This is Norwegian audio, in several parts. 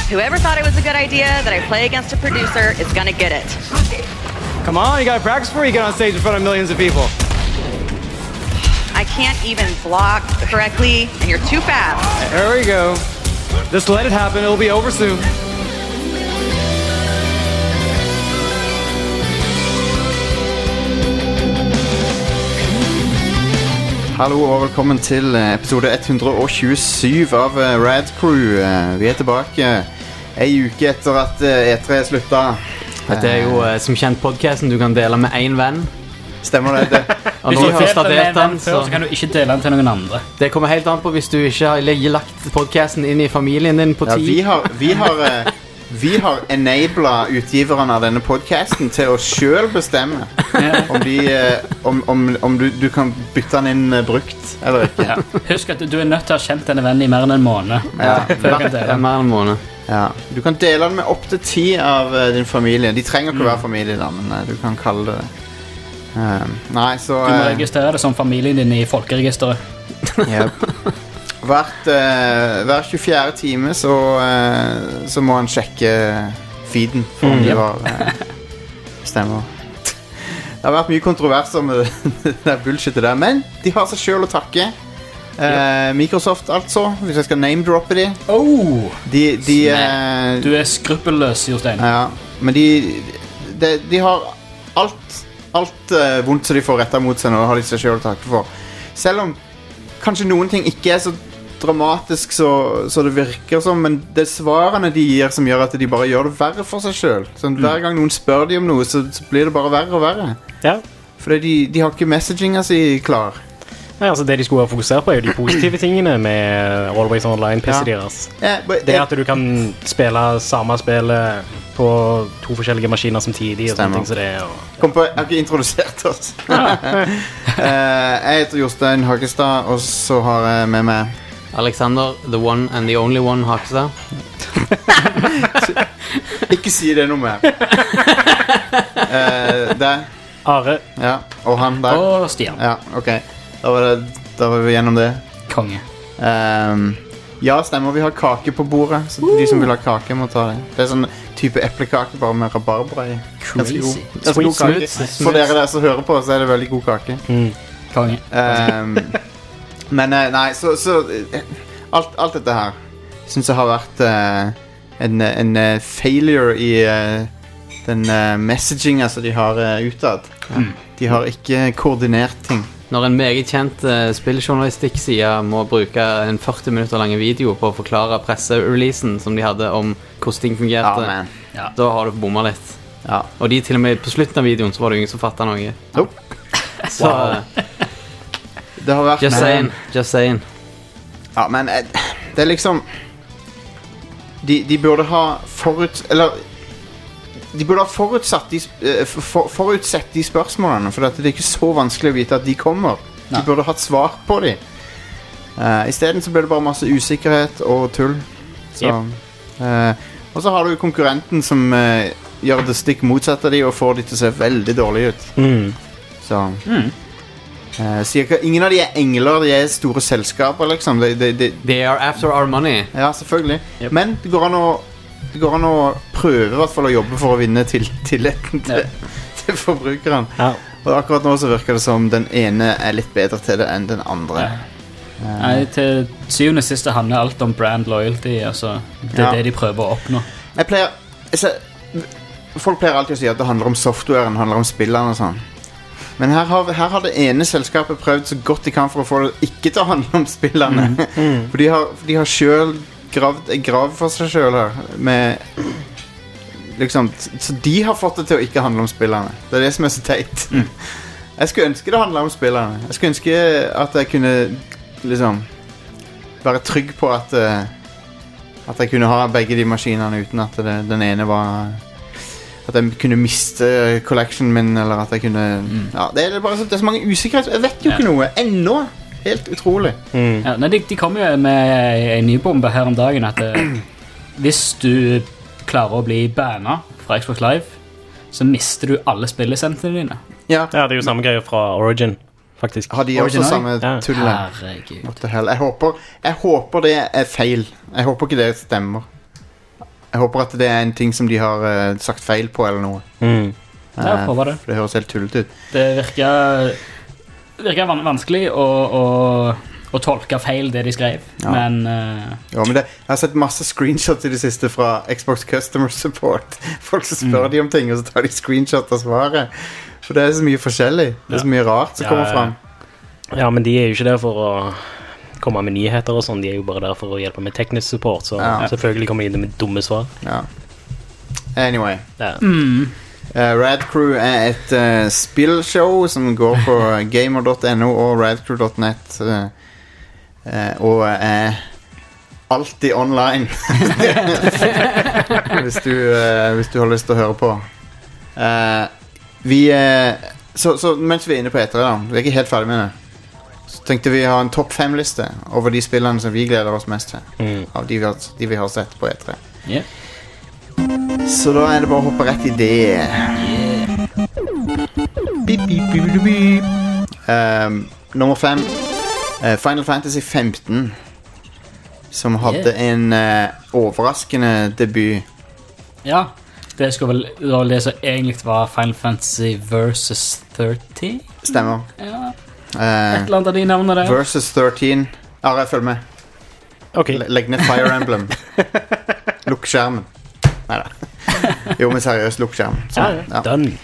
Whoever thought it was a good idea that I play against a producer is gonna get it. Come on, you gotta practice before you get on stage in front of millions of people. I can't even block correctly, and you're too fast. There we go. Just let it happen, it'll be over soon. Hallo og velkommen til episode 127 av Rad Crew. Vi tilbake en uke etter at E3 sluttet. Dette jo som kjent podcasten du kan dele med en venn. Stemmer det? Hvis du først har delt den, så kan du ikke dele den til noen andre. Det kommer helt an på hvis du ikke har lagt podcasten inn i familien din på tid. Ja, vi har enablet utgiverne av denne podcasten til å selv bestemme om du kan bytte den inn brukt eller ikke. Ja. Husk at du nødt til å ha kjent denne vennen i mer enn en måned. Mer enn en måned. Ja. Du kan dele den med opp til 10 av din familie. De trenger ikke være familie da, men du kan kalle det nei, så du må registrere det som familien din i folkeregisteret. Yep. Hver 24 time så må han sjekke feeden for om de var stemmer. Det har vært mye kontroverser med det bullshitet der, men de har seg selv å takke. Microsoft altså, hvis jeg skal name-droppe de. Du skruppelløs, Jostein. Ja, men de har alt vondt som de får rettet mot seg nå, har de seg selv å takke for. Selv om kanskje noen ting ikke så dramatisk så det virker som, men det svarene de gir som gjør at de bare gjør det verre for seg selv. Sånn, hver gang noen spør de om noe, så blir det bare verre og verre. Ja. Fordi de har ikke messaginga si klar. Nei, altså det de skulle fokusere på jo de positive tingene med Always Online-PC deres. Det at du kan spille samme spillet på 2 forskjellige maskiner samtidig og sånne ting som det. Jeg har ikke introdusert oss. Jeg heter Jostein Hagestad, og så har jeg med meg Alexander, the one and the only one Hagestad. Ikke si det noe mer. Det Are. Ja, og han der. Og Stian. Ja, ok. Da var vi gjennom det. Konge. Ja, stemmer, vi har kake på bordet. Så de som vil ha kake må ta det. Det sånn type eplekake bare med rabarbra i. Crazy. Ganske god kake. For dere der som hører på, så det veldig god kake. Konge. Men nei, så alt dette her synes jeg har vært en failure i den messaginga som de har utad. De har ikke koordinert ting. Når en meget kjent spilljournalistikk-side må bruke en 40 minutter lange video på å forklare pressereleasen som de hadde om hvordan ting fungerte, da har du bommet litt. Ja. Og de til og med på slutten av videoen så var det ingen som fattet noe. Så det har vært Just saying. Ja, men det liksom de burde ha forutsett de spørsmålene, for det ikke så vanskelig å vite at de kommer. De burde hatt svar på de. I stedet så ble det bare masse usikkerhet og tull. Så, og så har du konkurrenten som gjør det stikk motsatt av de og får de til å se veldig dårlig ut. Så ingen av de engler, de store selskaper liksom. They are after our money. Ja, selvfølgelig. Men det går an å prøve I hvert fall å jobbe for å vinne tilliten til forbrukeren. Og akkurat nå så virker det som den ene litt bedre til det enn den andre. Nei, til syvende og siste handler alt om brand loyalty, altså. Det det de prøver å oppnå. Folk pleier alltid å si at det handler om softwaren, handler om spillene og sånn. Men her har det ene selskapet prøvd så godt de kan for å få det ikke til å handle om spillene. For de har selv gravd en grav for seg selv her med, liksom, så de har fått det til å ikke handle om spillene. Det det som så teit. Jeg skulle ønske det handlet om spillene. Jeg skulle ønske at jeg kunne liksom være trygg på at jeg kunne ha begge de maskinene uten at den ene var at jeg kunne miste collectionen min, eller at jeg kunne det bare det så mange usikkerhet. Jeg vet jo ikke noe ennå. Helt utrolig. Ja, nei, de kom jo med en ny bombe her om dagen at hvis du klarer å bli bannet fra Xbox Live, så mister du alle spillisensene dine. Ja, det er jo samme greie fra Origin, faktisk. Har de også samme tullet? Herregud. What the hell? Jeg håper det feil. Jeg håper ikke det stemmer. Jeg håper at det en ting som de har sagt feil på eller noe. Jeg håper det. For det høres helt tullet ut. Det virker vanskelig å tolke feil det de skrev, men... men jeg har sett masse screenshots i det siste fra Xbox Customer Support. Folk som spør de om ting, og så tar de screenshot av svaret. For det så mye forskjellig. Det så mye rart som kommer frem. Ja, men de jo ikke der for å komme med nyheter og sånn. De jo bare der for å hjelpe med teknisk support, så selvfølgelig kommer de med dumme svar. Ja. Anyway. Rad Crew et spillshow som går på gamer.no og radcrew.net og alltid online hvis du har lyst til å høre på. Så mens vi inne på etter da, vi ikke helt ferdig med det, så tenkte vi ha en topp 5-liste over de spillene som vi gleder oss mest til av de vi har sett på E3. Så da det bare å hoppe rett i det. Nummer 5 Final Fantasy 15, som hadde en overraskende debut. Ja, det var det som egentlig var Final Fantasy Versus 30. Stemmer. Ja. Et eller annet av de navnene der. Versus 13. Jeg følger med. Okay. Legg ned Fire Emblem. Lukk skjermen. Neida. Jo, men seriøst, lukk skjermen. Done.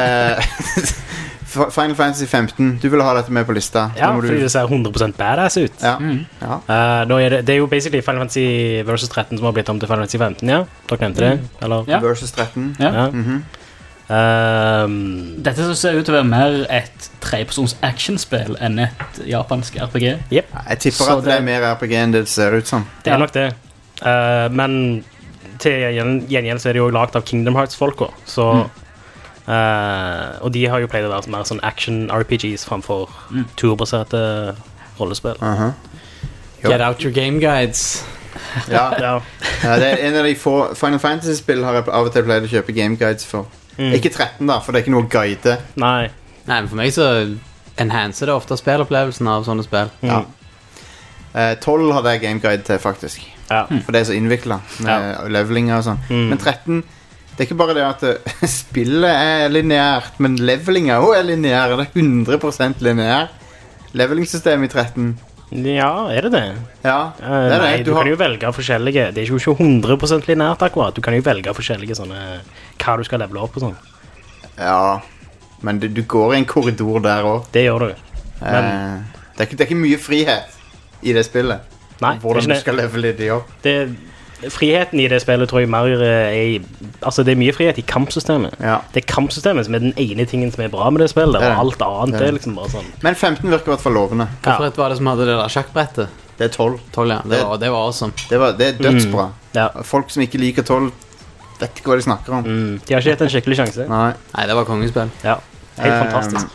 Final Fantasy 15. Du ville ha dette med på lista. Ja, fordi det ser 100% badass ut. Nå det jo basically Final Fantasy Versus 13 som har blitt om til Final Fantasy 15, ja? Dere nevnte det, eller? Versus 13. Dette ser ut til å være mer et 3-persons actionspill enn et japansk RPG. Jeg tipper at det mer RPG enn det ser ut som. Det nok det. Men til gjengjeld så det jo lagt av Kingdom Hearts-folk også, så og de har jo pleid å være mer sånn action-RPGs fremfor turbaserte rollespill. Get out your game guides. Det en av de få Final Fantasy-spill har jeg av og til pleid å kjøpe game guides for. Ikke 13 da, for det ikke noe guide. Nei, men for meg så enhancer det ofte spillopplevelsen av sånne spill. 12 hadde jeg game guide til faktisk. For det så innviklet med levelinger og sånn. Men 13, det ikke bare det at spillet lineært, men levelinga også lineær. Det 100% lineær. Levelingssystemet i 13. Ja, det det? Ja, det nei, du kan jo velge forskjellige. Det jo ikke 100% lineært akkurat. Du kan jo velge forskjellige sånne, hva du skal levele opp og sånn. Ja, men du går i en korridor der også. Det gjør du. Men det ikke mye frihet i det spillet. Nei, hvordan du skal levele det opp. Friheten i det spillet tror jeg mer altså det mye frihet i kampsystemet. Det kampsystemet som den ene tingen som bra med det spillet, og alt annet det liksom bare sånn. Men 15 virker i hvert fall lovende. Hvorfor var det som hadde det der sjakkbrettet? Det 12. 12, ja. Det var awesome. Det dødsbra. Folk som ikke liker 12 vet ikke hva de snakker om. De har ikke hatt en skikkelig sjanse. Nei, det var kongespill. Ja, helt fantastisk.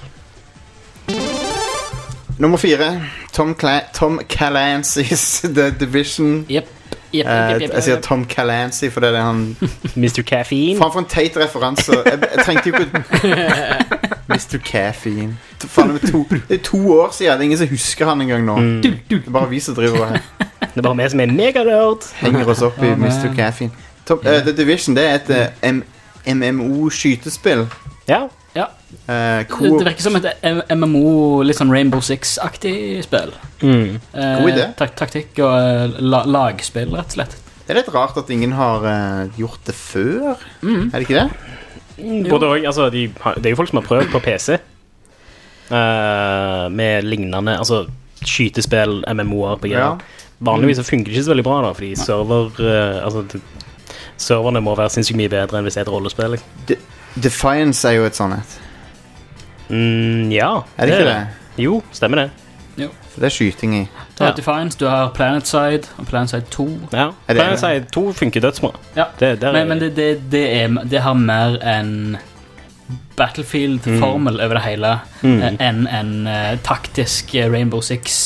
Nummer 4 Tom Clancy's The Division. Jeg sier Tom Clancy for det han Mr. Caffeine. Faen for en teit referanse. Jeg trengte jo ikke Mr. Caffeine. Faen, det 2 år siden. Det ingen som husker han en gang nå. Det bare vi som driver her. Det bare vi som meganerd. Henger oss opp i Mr. Caffeine. The Division, det et MMO-skytespill. Ja. Det virker som et MMO, litt sånn Rainbow Six-aktig spill. God idé. Taktikk og lagspill, rett og slett. Det litt rart at ingen har gjort det før. Det ikke det? Både også, altså, det jo folk som har prøvd på PC med lignende, altså skytespill, MMO-RPG. Vanligvis så funker det ikke så veldig bra da, fordi serverne må være sinnssykt mye bedre enn hvis det et rollespill. Defiance jo et sånt et. Ja. Det ikke det? Jo, stemmer det. Jo. For det skyting i. Du har Defiance, du har PlanetSide og PlanetSide 2. Ja, PlanetSide 2 funker dødsbra. Ja, men det har mer en Battlefield-formel over det hele enn en taktisk Rainbow Six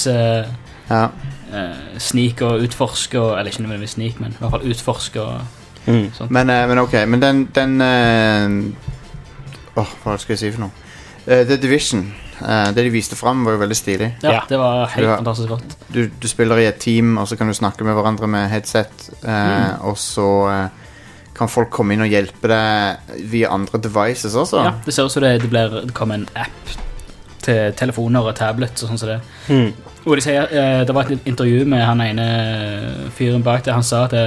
sneak og utforsk eller ikke nødvendigvis sneak, men i hvert fall utforsk og sånt. Men ok, men den hva skal jeg si for noe? The Division, det de viste frem var jo veldig stilig. Ja, det var helt fantastisk godt. Du spiller i et team, og så kan du snakke med hverandre med headset, og så kan folk komme inn og hjelpe deg via andre devices også? Ja, det ser ut som det kommer en app til telefoner og tablets og sånn som det. Og de sier, det var et intervju med han ene fyren bak det, han sa at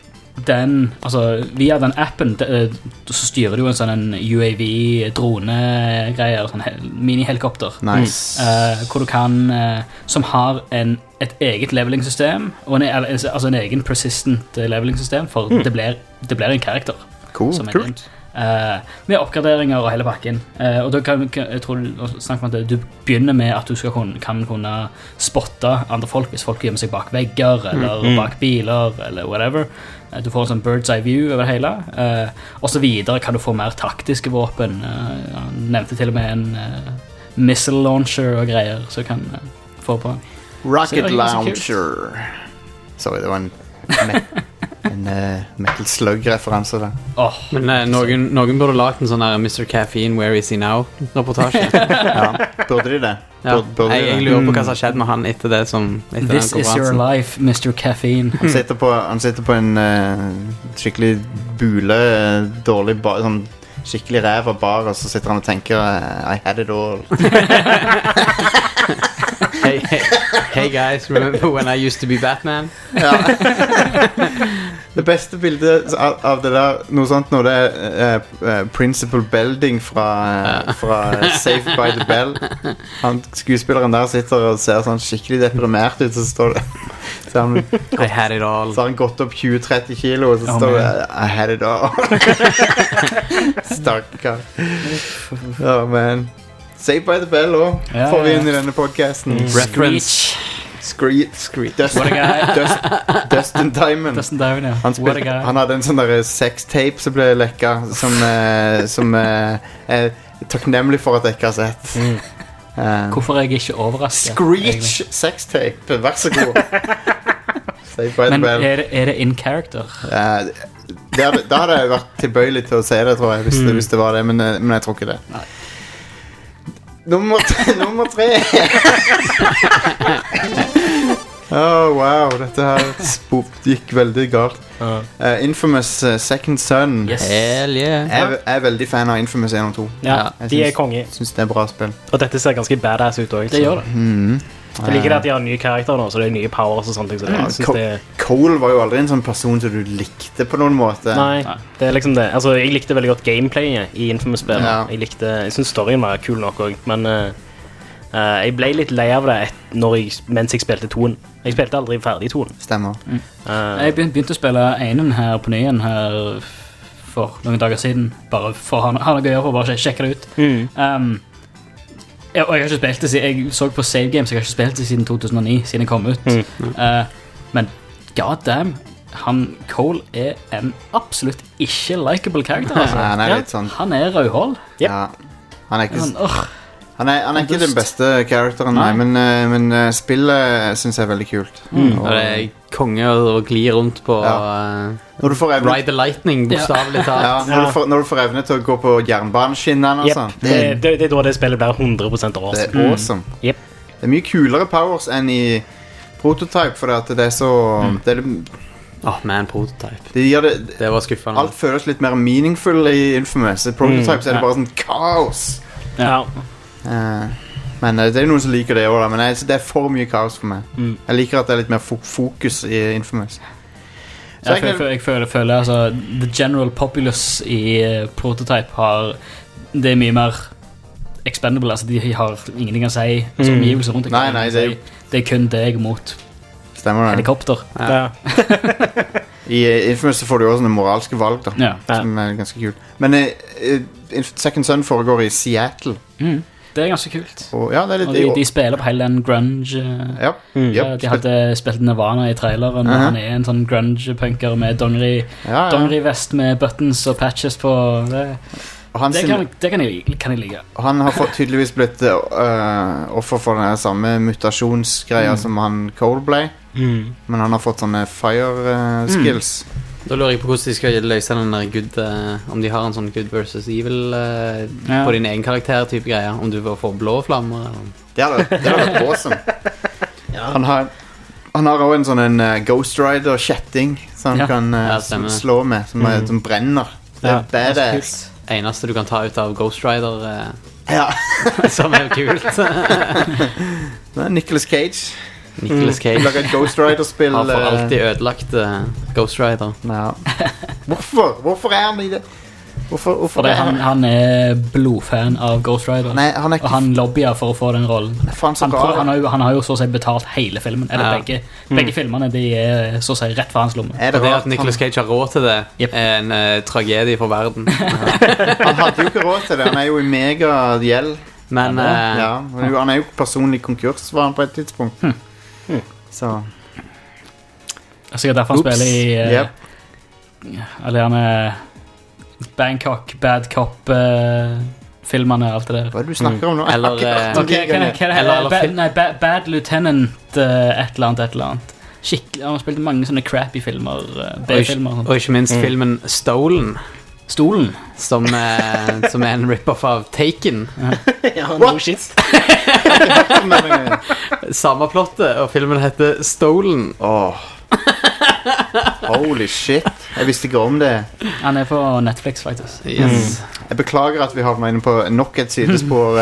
via den appen så styrer du en sånn UAV-drone-greier, sånn mini-helikopter. Nice. Hvor du kan, som har et eget leveling-system, og en egen persistent leveling-system, for det blir en karakter. Cool, kult. Med oppgraderinger og hele pakken. Og da jeg tror snakker om at du begynner med at du kan kunne spotte andre folk hvis folk gjemmer seg bak vegger eller bak biler eller whatever. Du får en sånn bird's eye view over det hele. Og så videre kan du få mer taktiske våpen. Han nevnte til og med en missile launcher og greier så kan få på. Rocket launcher. Sorry, det var en Metal Slug-referanse der. Men noen burde lagt en sånn her Mr. Caffeine, Where Is He Now-reportasje. Burde de det? Jeg lurer på hva som har skjedd med han etter det This is your life, Mr. Caffeine. Han sitter på en skikkelig bule, dårlig sånn skikkelig ræv av bar, og så sitter han og tenker I had it all. Hey guys, remember when I used to be Batman? Det beste bildet av det der, noe sånt når det Principal Belding fra Saved by the Bell. Skuespilleren der sitter og ser sånn skikkelig deprimert ut, så står det I had it all. Så har han gått opp 20-30 kilo, og så står det I had it all. Stakkar. Man. Saved by the Bell også, får vi inn i denne podcasten. Reference. Screech. Dustin Diamond. Ja. Han hadde en sånn der sex-tape som ble lekka, som er takknemlig for at jeg ikke har sett. Hvorfor er jeg ikke overrasket? Screech sex-tape, vær så god. Saved by the Men Bell. er det in character? Da hadde jeg vært tilbøyelig til å si det, tror jeg, hvis det var det, men jeg tror ikke det. Nei. Nummer 3. Wow, dette her gikk veldig galt. Infamous Second Son. Yes. Hell yeah. Jeg er veldig fan av Infamous 1 og 2. Ja, de er konge. Jeg synes det er bra spill. Og dette ser ganske badass ut også. Det gjør det. Jeg liker det at de har nye karakterer nå, så det er nye powers og sånne ting. Så Cole var jo aldri en sånn person som du likte på noen måte. Nei, det er liksom det. Altså, jeg likte veldig godt gameplayet i Infamous-spill. Jeg synes storyen var kul nok også, men jeg ble litt lei av det mens jeg spilte 2-en. Jeg spilte aldri ferdig 2-en. Stemmer. Jeg begynte å spille 1-en her på nyen her for noen dager siden, bare for å ha noe å gjøre for å bare sjekke det ut. Og jeg har ikke spilt det jeg så på Save Games, jeg har ikke spilt det siden 2009, siden jeg kom ut. Men god damn, Cole er en absolutt ikke likeable karakter. Altså. Han er litt sånn. Han er rødhål. Ja, han er ikke han er ikke den beste karakteren, men spillet synes jeg er veldig kult. Og det er konge å gli rundt på Ride the Lightning, bokstavelig talt. Når du får evne til å gå på jernbaneskinnene og sånn. Det er da det spillet blir 100% awesome. Det er awesome. Det er mye kulere powers enn i Prototype, for det er så Prototype. Det var skuffende. Alt føles litt mer meaningful i Infamous. I Prototype så er det bare sånn kaos. Men det er noen som liker det også, men det er for mye kaos for meg. Jeg liker at det er litt mer fokus i Infamous. Jeg føler altså, the general populace i Prototype det er mye mer expendable, altså de har ingenting å si, altså omgivelser rundt Nei, det er kun deg mot helikopter. I Infamous så får du også sånne moralske valg da, som er ganske kult. Men Second Son foregår i Seattle. Det er ganske kult. Og de spiller på hele den grunge. De hadde spilt Nirvana i traileren, og han er en sånn grunge-punker med dongeri-vest med buttons og patches på. Det kan jeg like. Han har tydeligvis blitt offer for den samme mutasjonsgreia som han Cole ble. Men han har fått sånne fire skills. Da lurer jeg på hvordan de skal løse den der good, om de har en sånn good versus evil på din egen karakter type greier, om du får blå flammer eller? Det hadde vært awesome. Han han har også en sånn Ghost Rider-kjetting som han kan slå med, som brenner. Det er badass. Eneste du kan ta ut av Ghost Rider, som kult. Nicolas Cage. Lager et Ghost Rider-spill. Har for alltid ødelagt Ghost Rider. Hvorfor er han i det? Fordi han er blodfan av Ghost Rider. Nei, og han lobbyer for å få den rollen. Han har jo så å si betalt hele filmen. Eller begge filmene, de er så å si rett for hans lomme. Og det at Nicolas Cage har råd til det er en tragedie for verden. Han hadde jo ikke råd til det. Han er jo i megagjeld. Men han er jo personlig konkurs, var han på et tidspunkt. Så sikkert derfor han spiller i eller han er Bangkok, Bad Cop filmene og alt det der. Hva er det du snakker om nå? Bad Lieutenant et eller annet. Skikkelig, han har spilt mange sånne crappy filmer, B-filmer. Og ikke minst filmen Stolen. Som er en rip-off av Taken. No shit. Samme plottet, og filmen heter Stolen. Holy shit. Jeg visste ikke om det. Han er på Netflix faktisk. Yes. Jeg beklager at vi havner inne på nok et sidespor.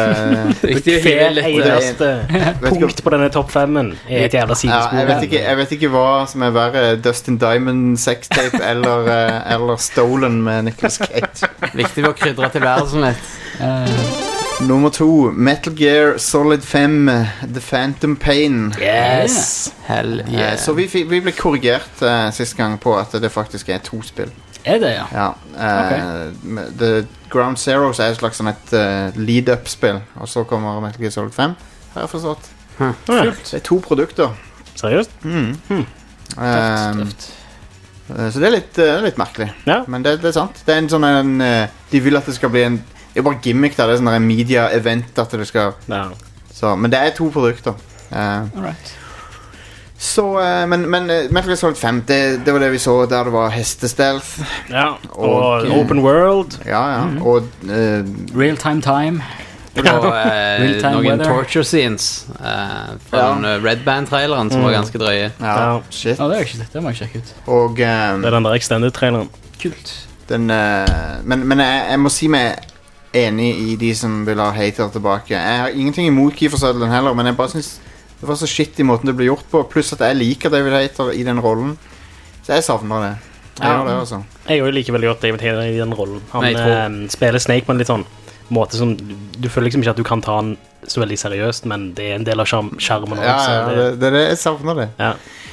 Punkt på denne topp 5-en er et jævla sidespor. Jeg vet ikke hva som er verre, Dustin Diamond sextape eller Stolen med Nicolas Cage. Viktig å krydre tilværelsen litt. Nummer 2, Metal Gear Solid 5, The Phantom Pain. Yes. Hell yeah. Så vi ble korrigert sist gang på at det faktisk er 2 spill. Er det, ja? The Ground Zeroes er et slags sånn et lead-up-spill, og så kommer Metal Gear Solid 5. Har jeg forstått. Det er 2 produkter. Seriøst? Så det er litt merkelig. Men det er sant. Det er en sånn de vil at det skal bli en. Det er bare gimmick der. Det er sånn en media-event at det skal så, men det er 2 produkter. Alright. Så, men Metal Gear Solid 5 det var det vi så der det var hestestealth. Og open world. Og Real-time. Og noen torture scenes fra Red Band-traileren som var ganske drøye. Shit. Det er ikke det, det må jeg sjekke ut. Og det er den der extended-traileren. Kult. Men jeg må si meg enig i de som vil ha hater tilbake. Jeg har ingenting imot Kiefer Sutherland heller, men jeg bare synes det var så shit i måten det ble gjort på. Pluss at jeg liker David Hayter i den rollen. Så jeg savner det. Jeg liker veldig godt David Hayter i den rollen. Han spiller Snake på en litt sånn måte som du føler liksom ikke at du kan ta han så veldig seriøst, men det er en del av skjermen også. Jeg savner det.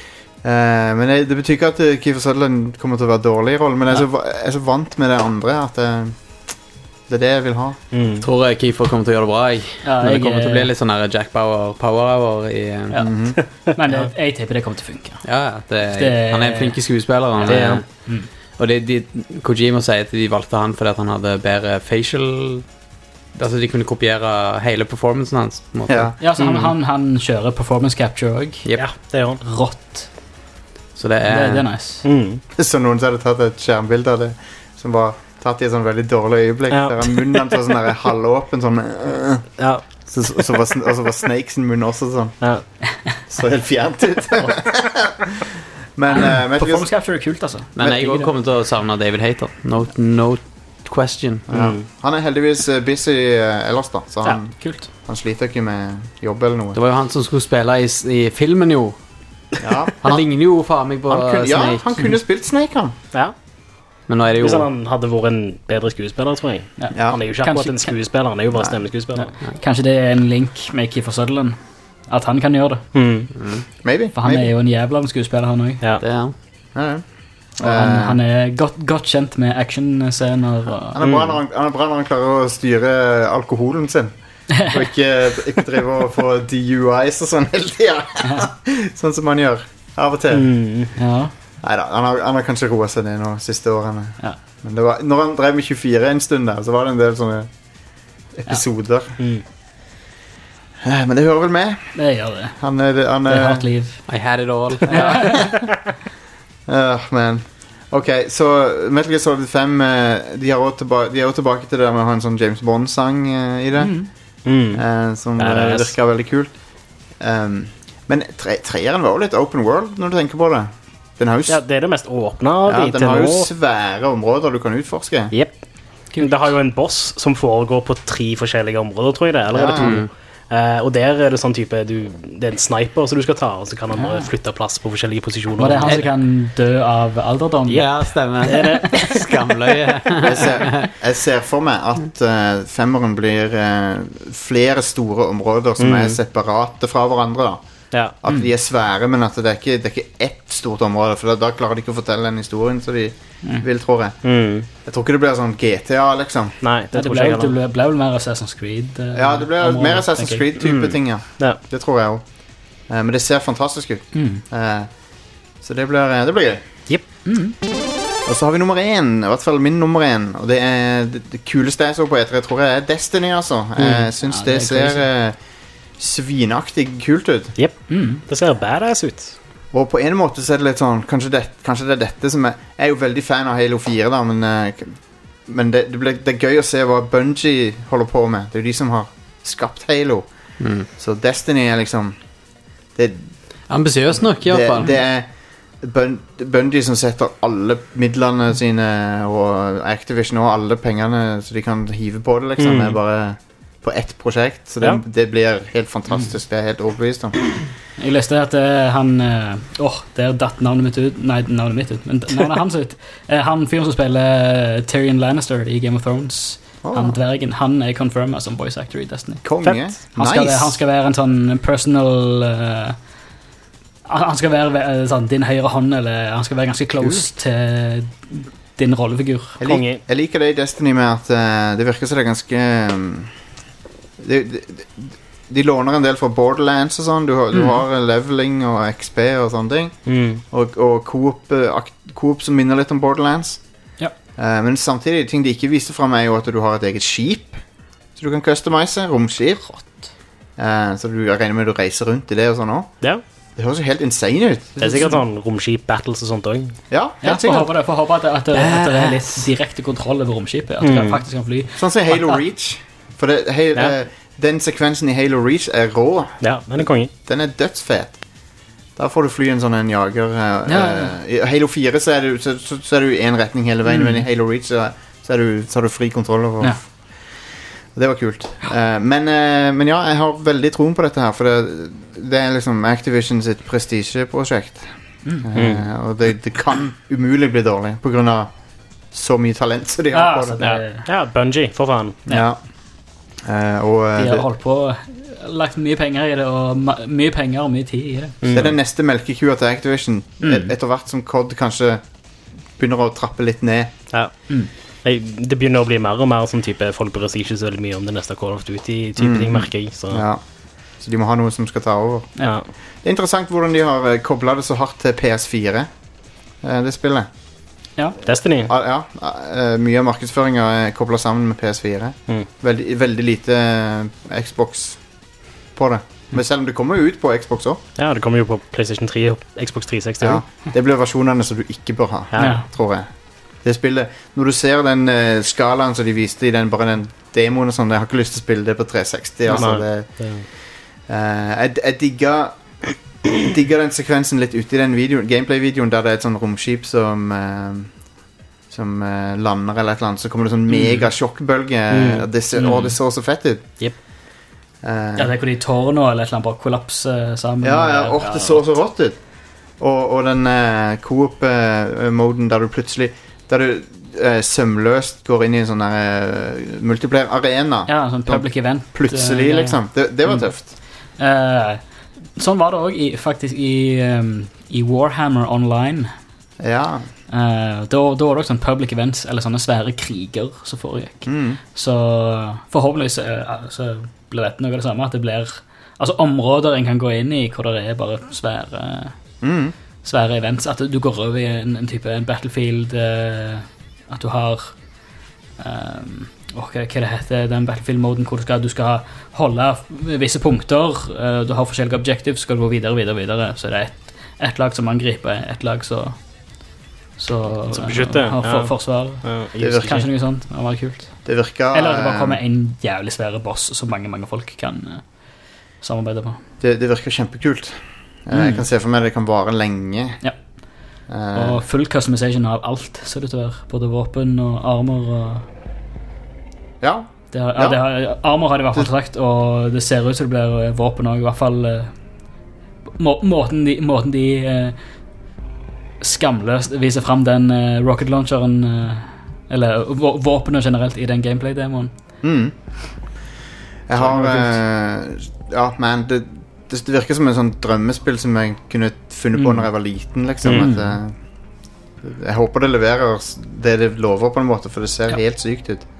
Men det betyr ikke at Kiefer Sutherland kommer til å være dårlig i rollen, men jeg er så vant med det andre at det er det jeg vil ha. Tror jeg Kiefer kommer til å gjøre det bra. Men det kommer til å bli litt sånn her Jack Bauer Power Hour i, men jeg tipper det kommer til å funke. Han er en flink skuespiller. Og Kojima sier at de valgte han fordi at han hadde bedre facial. Altså de kunne kopiere hele performancen hans på en måte. Så han kjører performance capture også. Det er han. Rått. Så det er nice. Så noen som hadde tatt et skjermbilde av det som var tatt i et sånn veldig dårlig øyeblikk der munnen hans var sånn der halvåpen sånn og så var Snake sin munn også sånn så helt fjernt ut. Men performance capture er kult altså. Men jeg også kommer til å savne David Hayter. No question. Han er heldigvis busy ellers da, så han sliter ikke med jobb eller noe. Det var jo han som skulle spille i filmen jo. Han ligner jo faen meg på Snake. Han kunne spilt Snake han. Men nå er det jo... Hvis han hadde vært en bedre skuespiller, tror jeg. Han er jo ikke akkurat en skuespiller, han er jo bare stemmeskuespiller. Kanskje det er en link med Kiefer Sutherland, at han kan gjøre det. Maybe. For han er jo en jævla skuespiller, han også. Det er han. Han er godt kjent med action-scener. Han er bra når han klarer å styre alkoholen sin. Og ikke drive og få DUIs og sånn hele tiden. Sånn som han gjør av og til. Neida, han har kanskje roet seg det nå siste årene. Men det var, når han drev med 24 en stund der, så var det en del sånne episoder. Men det hører vel med. Det gjør det. Det er hardt liv. I had it all. Men ok, så Metal Gear Solid 5 de er jo tilbake til det med å ha en sånn James Bond-sang i det som virker veldig kult. Men treeren var jo litt open world når du tenker på det. Den har jo Ja, det er det mest åpne av de den har jo svære områder du kan utforske. Jep. Det har jo en boss som foregår på 3 forskjellige områder, tror jeg det. Eller er det 2? Og der er det sånn type det er en sniper som du skal ta, og så kan han bare flytte plass på forskjellige posisjoner. Og det er han som kan dø av alderdom? Ja, stemmer. Det er det. Skamløye. Jeg ser for meg at 5-eren blir flere store områder som er separate fra hverandre da. Ja. At de er svære, men at det er ikke ett stort område, for da klarer de ikke å fortelle den historien så de vil, tror jeg. Jeg tror ikke det blir sånn GTA, liksom. Nei, det tror jeg det ble vel mer Assassin's Creed. Ja, det ble mer Assassin's Creed-type ting, ja. Det tror jeg også. Men det ser fantastisk ut. Så det blir gøy. Yep. Og så har vi nummer 1, i hvert fall min nummer 1, og det er det kuleste jeg så på etter, jeg tror jeg er Destiny, altså. Jeg synes det ser svinaktig kult ut. Yep. Det ser badass ut. Og på en måte så er det litt sånn kanskje det er dette som jeg er jo veldig fan av Halo 4 da, men det er gøy å se hva Bungie holder på med. Det er jo de som har skapt Halo. Så Destiny er liksom ambisiøst nok i hvert fall. Det er Bungie som setter alle midlene sine og Activision og alle pengene så de kan hive på det liksom. Det er bare på ett prosjekt, så det blir helt fantastisk. Det er helt overbevist om. Jeg leste at han der datt navnet mitt ut. Nei, navnet mitt ut, men navnet hans ut. Han fyren som spiller Tyrion Lannister i Game of Thrones, han dvergen, han er confirmed som voice actor i Destiny. Konge. Han skal være en sånn personal han skal være sånn din høyre hånd, eller han skal være ganske close til din rollefigur. Jeg liker det i Destiny med at det virker som det er ganske de låner en del fra Borderlands og sånn. Du har leveling og XP og sånne ting. Og Coop som minner litt om Borderlands. Men samtidig, ting de ikke viser fra meg er jo at du har et eget skip så du kan customize, romskip. Så du regner med at du reiser rundt i det og sånn også. Det høres jo helt insane ut. Det er sikkert sånn romskip-battles og sånt også. Ja, helt sikkert. For håpe at det er litt direkte kontroll over romskipet, at det faktisk kan fly. Sånn som Halo Reach. For den sekvensen i Halo Reach er rå. Ja, den er kongen. Den er dødsfet. Da får du fly en sånn en jager. I Halo 4 så er du i en retning hele veien, men i Halo Reach så har du fri kontroll over. Det var kult. Men ja, jeg har veldig troen på dette her, for det er liksom Activision sitt prestisjeprosjekt. Og det kan umulig bli dårlig på grunn av så mye talent som de har på det. Ja, Bungie, for faen. Ja. De har holdt på lagt mye penger i det, og mye penger og mye tid i det. Det er den neste melkekua til Activision etter hvert som COD kanskje begynner å trappe litt ned. Det begynner å bli mer og mer sånn type folk bryr seg ikke så veldig mye om det neste Call of Duty type ting, merker jeg. Så de må ha noe som skal ta over. Det er interessant hvordan de har koblet det så hardt til PS4 det spillet. Destiny. Mye av markedsføringen er koblet sammen med PS4. Veldig lite Xbox på det. Men selv om det kommer jo ut på Xbox også. Ja, det kommer jo på PlayStation 3 og Xbox 360. Det blir versjonene som du ikke bør ha, tror jeg. Det spillet, når du ser den skalaen som de viste i den demoen og sånn, jeg har ikke lyst til å spille det på 360. Altså, jeg digger den sekvensen litt ute i den gameplay-videoen der det er et sånn romskip som lander eller et eller annet, så kommer det sånn mega sjokkbølge. Det så så fett ut. Det er hvor de tårene eller et eller annet bare kollapser sammen. Det så rått ut. Og den Coop-moden der du plutselig sømløst går inn i en sånn multiplayer arena. Ja, sånn public event. Plutselig, liksom. Det var tøft. Sånn var det også faktisk i Warhammer Online. Da var det også sånn public events, eller sånne svære kriger som foregikk. Så forhåpentligvis så blir dette noe av det samme, at det blir områder en kan gå inn i hvor det er bare svære events, at du går over i en type Battlefield, at du har hva det heter, den Battlefield-moden hvor du skal holde visse punkter, du har forskjellige objectives, skal du gå videre, så det er et lag som angriper, et lag som beskytter, har forsvar. Kanskje noe sånt, det var kult. Eller det bare kommer en jævlig svære boss som mange folk kan samarbeide på. Det virker kjempekult. Jeg kan se for meg det kan vare lenge. Ja. Og full customization av alt, ser det ut til å være. Både våpen og armor og... Ja. Armor har de i hvert fall sagt, og det ser ut som det blir våpen også, i hvert fall måten de skamløst viser frem den rocket launcheren, eller våpenet generelt i den gameplay-demoen. Jeg har... ja, man, det virker som en sånn drømmespill som jeg kunne funnet på når jeg var liten, liksom. Jeg håper det leverer det lover på en måte, for det ser helt sykt ut.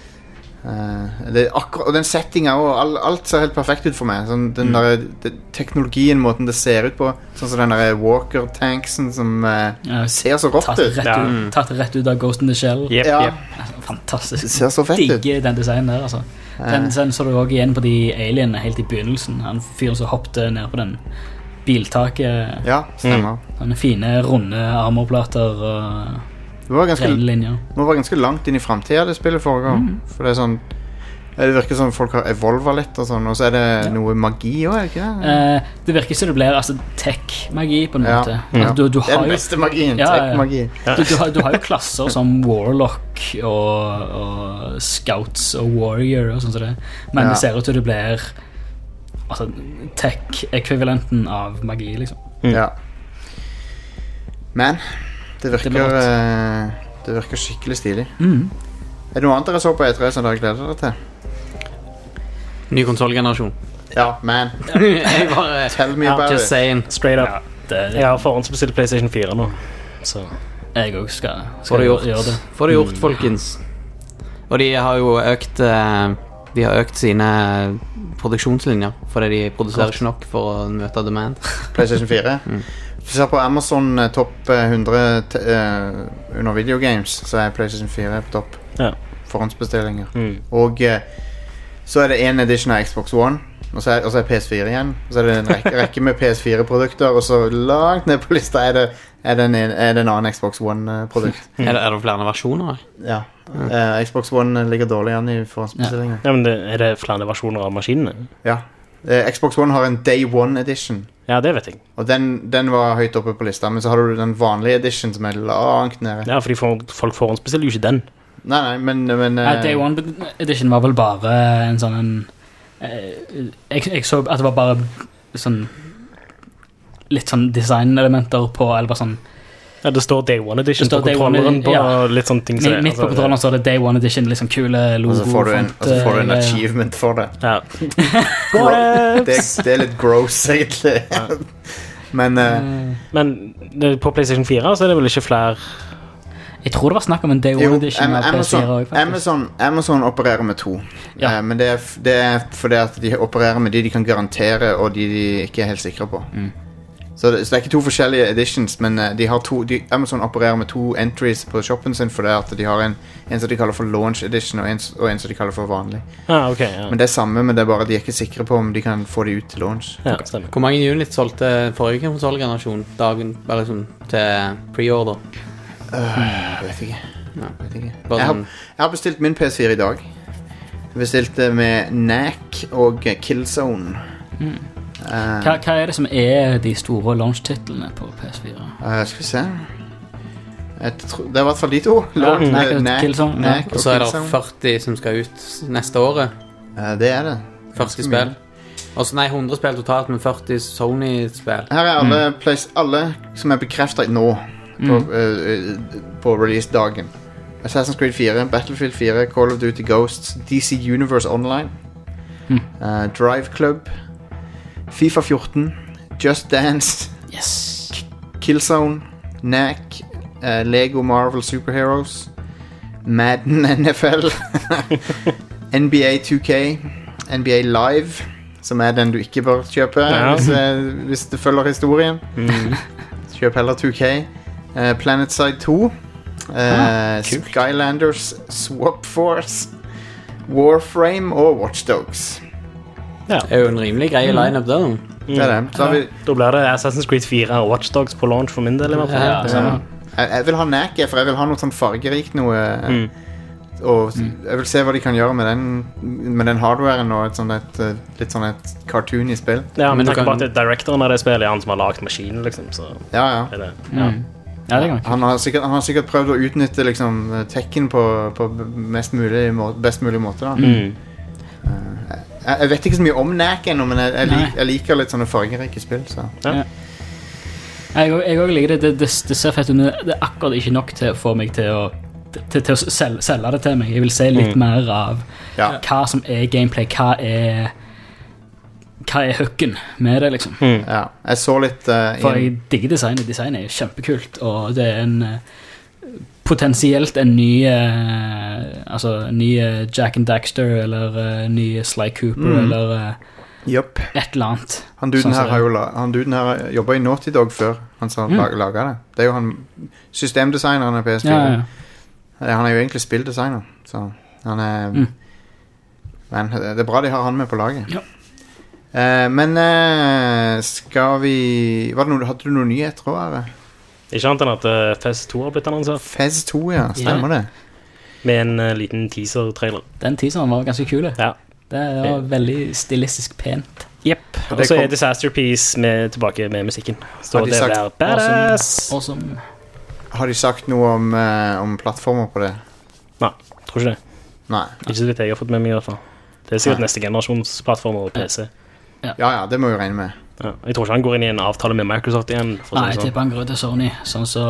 Og den settingen og alt ser helt perfekt ut for meg. Sånn, teknologien, måten det ser ut på, sånn som den der Walker-tanksen som ser så rått ut. Tatt rett ut av Ghost in the Shell. Fantastisk. Det ser så fett ut. Digger den designen der, altså. Den så du også igjen på de alienene helt i begynnelsen. Han fyren som hoppte ned på den biltaket. Ja, stemmer. Sånne fine, runde armorplater og rene linjer. Det var ganske langt inn i fremtiden det spillet foregår. For det er sånn, det virker som folk har evolvet litt og sånn, og så er det noe magi også, er det ikke det? Det virker som det blir tech-magi på en måte. Altså, du har den beste magien, tech-magi. Du har jo klasser som Warlock og Scouts og Warrior og sånn som det. Men det ser ut til det blir altså, tech-ekvivalenten av magi, liksom. Ja. Men det virker skikkelig stilig. Er det noe annet dere så på E3 som dere gleder dere til? Ny konsolgenerasjon. Ja, man. Jeg bare Tell me about just saying. Straight up. Jeg har forhåndsbestilt PlayStation 4 nå, så jeg også skal gjøre det. Får det gjort, folkens. Og de har jo økt sine produksjonslinjer, fordi de produserer ikke nok for å møte demand. PlayStation 4? Hvis du ser på Amazon topp 100 under videogames, så er PlayStation 4 på topp. Forhåndsbestillinger. Og så er det en edition av Xbox One, og så er PS4 igjen. Og så er det en rekke med PS4-produkter, og så langt ned på lista er det en annen Xbox One-produkt. Er det flere versjoner? Ja. Xbox One ligger dårlig an i forhåndsbestillinger. Ja, men er det flere versjoner av maskinene? Ja. Xbox One har en Day One Edition. Ja, det vet jeg. Og den var høyt oppe på lista, men så har du den vanlige edition som er langt nede. Ja, fordi folk forhåndsbestiller jo ikke den. Nei, men Day One Edition var vel bare en sånn jeg så at det var bare sånn litt sånn designelementer på, eller bare sånn. Ja, det står Day One Edition på kontrolleren på litt sånne ting. Midt på kontrolleren står det Day One Edition, liksom kule logo. Og så får du en achievement for det. Ja. Det er litt gross, egentlig. Men på PlayStation 4 så er det vel ikke flere. Jeg tror det var snakk om en Day One Edition av PS4 Amazon opererer med 2. Men det er fordi at de opererer med de kan garantere, og de ikke er helt sikre på. Så det er ikke 2 forskjellige editions, men Amazon opererer med 2 entries på shoppen sin, fordi at de har en som de kaller for launch edition, og en som de kaller for vanlig. Men det er samme, men det er bare de er ikke sikre på om de kan få de ut til launch. Hvor mange units solgte forrige konsolgenerasjon dagen, liksom, til pre-order? Jeg vet ikke. Jeg har bestilt min PS4 i dag. Jeg bestilte med Knack og Killzone. Hva er det som er de store launch-titlene på PS4? Skal vi se. Det er i hvert fall de 2. Knack og så er det 40 som skal ut neste året. Det er det. 40 spill. Altså, 100 spill totalt, men 40 Sony-spill. Her er alle som er bekreftet nå på release-dagen. Assassin's Creed 4, Battlefield 4, Call of Duty Ghosts, DC Universe Online, Drive Club, FIFA 14, Just Dance, Killzone, Knack, Lego Marvel Superheroes, Madden NFL, NBA 2K, NBA Live, som er den du ikke bør kjøpe hvis du følger historien. Kjøp heller 2K. PlanetSide 2, Skylanders, Swap Force, Warframe og Watch Dogs. Det er jo en rimelig grei line-up der. Det er det. Da blir det Assassin's Creed 4 og Watch Dogs på launch for min del. Jeg vil ha Knack, for jeg vil ha noe sånn fargerikt, noe og jeg vil se hva de kan gjøre med den hardwaren og litt sånn et cartoony spill. Ja, men takk bare til directoren av det spillet, han som har laget maskinen, liksom. Så ja. Er det, Ja, det kan han har sikkert prøvd å utnytte liksom, tekken på best mulig måte. Da. Jeg vet ikke så mye om NAC ennå, men jeg liker litt sånne fargerike spill. Så. Ja. Jeg også liker det. Det ser fett ut, men det er akkurat ikke nok til å få meg til å selge det til meg. Jeg vil se litt mer av hva som er gameplay, hva er hooken med det, liksom. Ja, jeg så litt for jeg digger designet. Designet er jo kjempekult, og det er potensielt en ny ny Jack and Daxter, eller ny Sly Cooper, eller et eller annet. Han duden her har jobbet i Naughty Dog før han laget det. Det er jo han systemdesigneren av PS4. Han er jo egentlig spilldesigner, så han er men det er bra de har han med på laget. Men skal vi hadde du noen nyheter også? Ikke annet enn at Fez 2 har blitt annonsert. Fez 2, ja, stemmer det. Med en liten teaser-trailer. Den teaseren var ganske kul. Ja. Det var veldig stilistisk pent. Jepp. Og så er Disaster Piece tilbake med musikken. Så det blir badass. Awesome. Har de sagt noe om plattformer på det? Nei, tror ikke det. Nei. Ikke så vidt jeg har fått med meg i hvert fall. Det er sikkert neste generasjons plattformer og PC. Ja, det må vi regne med. Ja, jeg tror ikke han går inn i en avtale med Microsoft igjen. Nei, jeg tipper han går ut til Sony, sånn så...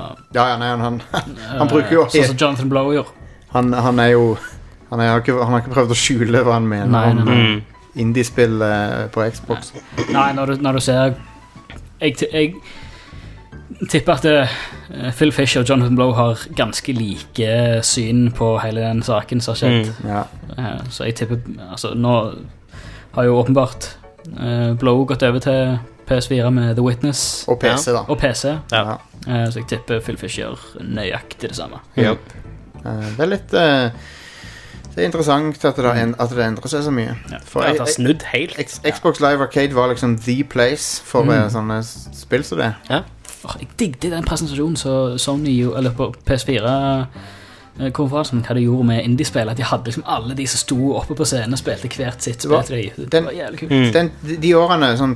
Han bruker jo... Sånn som Jonathan Blow gjør. Han er jo... Han har ikke prøvd å skjule hva han mener om indie-spill på Xbox. Nei, når du ser... Jeg tipper at Phil Fish og Jonathan Blow har ganske like syn på hele den saken som har skjedd. Så jeg tipper... Altså, nå har jo åpenbart Blow gått over til PS4 med The Witness. Og PC, da. Og PC. Så jeg tipper Phil Fish gjør nøyaktig det samme. Det er litt... Det er interessant at det endrer seg så mye. For det har snudd helt. Xbox Live Arcade var liksom the place for sånne spill som det. Jeg digget den presentasjonen så Sony, eller på PS4 konferansen, hva de gjorde med indie-spill, at de hadde liksom alle de som sto oppe på scenen og spilte hvert sitt spill til de. Det var jævlig kult. De årene, sånn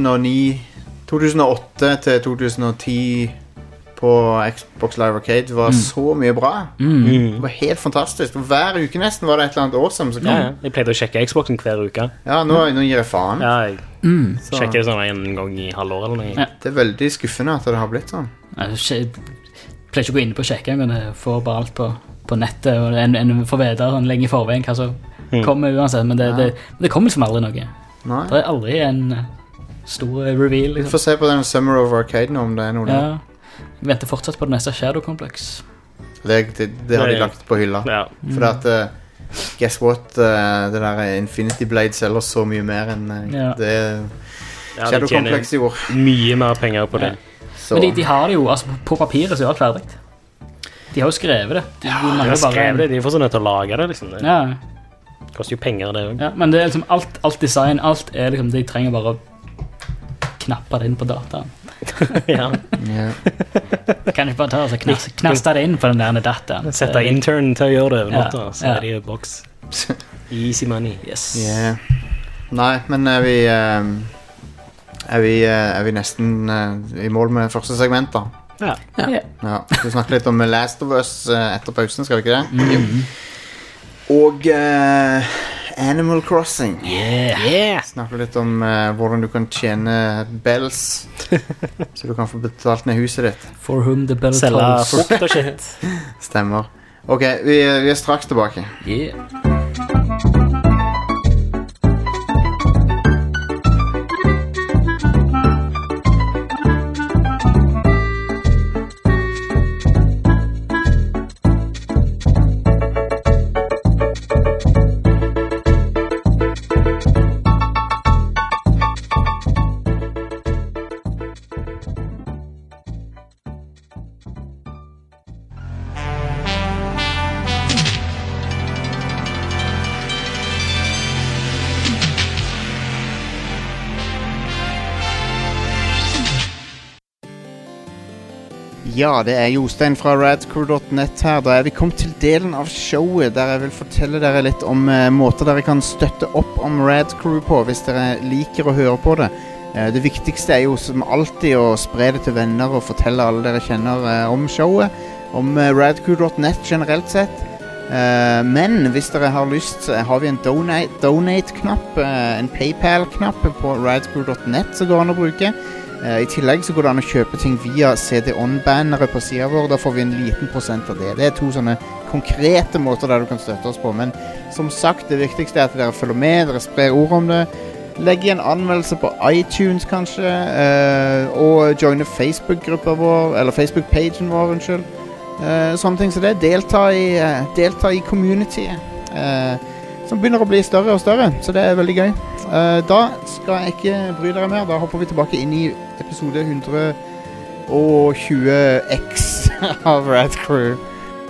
2008 til 2010 på Xbox Live Arcade var så mye bra. Det var helt fantastisk. Hver uke nesten var det et eller annet awesome som kom. Jeg pleide å sjekke Xboxen hver uke. Ja, nå gir jeg faen. Ja, jeg sjekker det sånn en gang i halvår eller noe. Det er veldig skuffende at det har blitt sånn. Jeg pleier ikke å gå inn på å sjekke, men jeg får bare alt på nettet, og en får vite lenge i forveien hva som kommer uansett, men det kommer liksom aldri noe. Nei. Det er aldri en stor reveal. Liksom. Vi får se på den Summer of Arcade nå, om det er noe der. Jeg venter fortsatt på det neste Shadow Complex. Det har de lagt på hylla. For at guess what, det der Infinity Blade selger så mye mer enn det Shadow Complex gjorde. Mye mer penger på det. Men de har det jo, altså på papiret så er alt ferdig. De har jo skrevet det. De har skrevet det, de får sånn til å lage det liksom. Det koster jo penger det også. Ja, men det er liksom alt design, alt er liksom, de trenger bare å knappe det inn på dataen. Kan ikke bare ta og knaste det inn på den der dataen. Sette intern til å gjøre det over så er det i boks. Easy money. Yes. Nei, men er vi nesten i mål med første segment da? Ja. Vi snakker litt om Last of Us etter pausen, skal vi ikke det? Og Animal Crossing. Snakker litt om hvordan du kan tjene bells så du kan få betalt ned huset ditt. For whom the bell tolls. Frukt og shit. Stemmer. Ok, vi er straks tilbake. Ja, det er Jostein fra radcrew.net her. Da er vi kommet til delen av showet der jeg vil fortelle dere litt om måter dere kan støtte opp om Radcrew på hvis dere liker å høre på det. Det viktigste er jo som alltid å spre det til venner og fortelle alle dere kjenner om showet, om radcrew.net generelt sett. Men hvis dere har lyst, så har vi en donate-knapp, en PayPal-knapp på radcrew.net som går an å bruke. I tillegg så går det an å kjøpe ting via CD-on-bannere på siden vår. Da får vi en liten prosent av det. Det er 2 sånne konkrete måter der du kan støtte oss på. Men som sagt, det viktigste er at dere følger med, dere sprer ord om det. Legg i en anmeldelse på iTunes kanskje, og joine Facebook-gruppa vår, eller Facebook-pagen vår, unnskyld. Sånne ting som det. Delta i communityet, som begynner å bli større og større. Så det er veldig gøy. Da skal jeg ikke bry dere mer. Da hopper vi tilbake inn i episode 120X av Radcrew.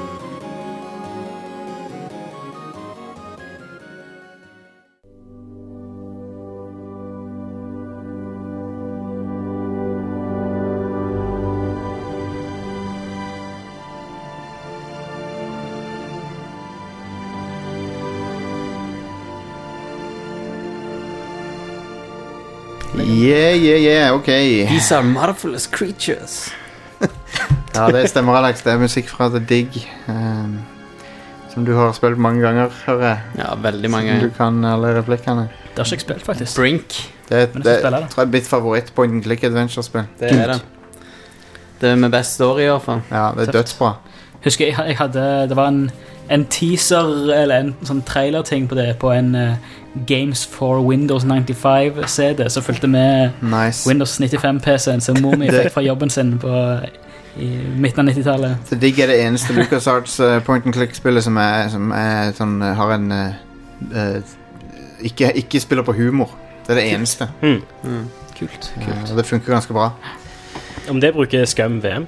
Yeah, ok. These are marvelous creatures. Ja, det stemmer, Alex. Det er musikk fra The Dig, som du har spilt mange ganger, hører jeg. Ja, veldig mange. Du kan alle replikkene. Det har ikke jeg spilt, faktisk. Brink. Det tror jeg er mitt favoritt point and click adventure-spill. Det er det. Det er med best story i hvert fall. Ja, det er dødsbra. Husker jeg hadde, det var en teaser, eller en sånn trailer-ting på det, på en Games for Windows 95 CD, så fulgte med Windows 95-PC-en som mor mi fikk fra jobben sin i midten av 90-tallet. Så digg er det eneste LucasArts point and click-spillet som er sånn, har en ikke spiller på humor. Det er det eneste. Kult. Det funker ganske bra. Om det bruker Scum VM?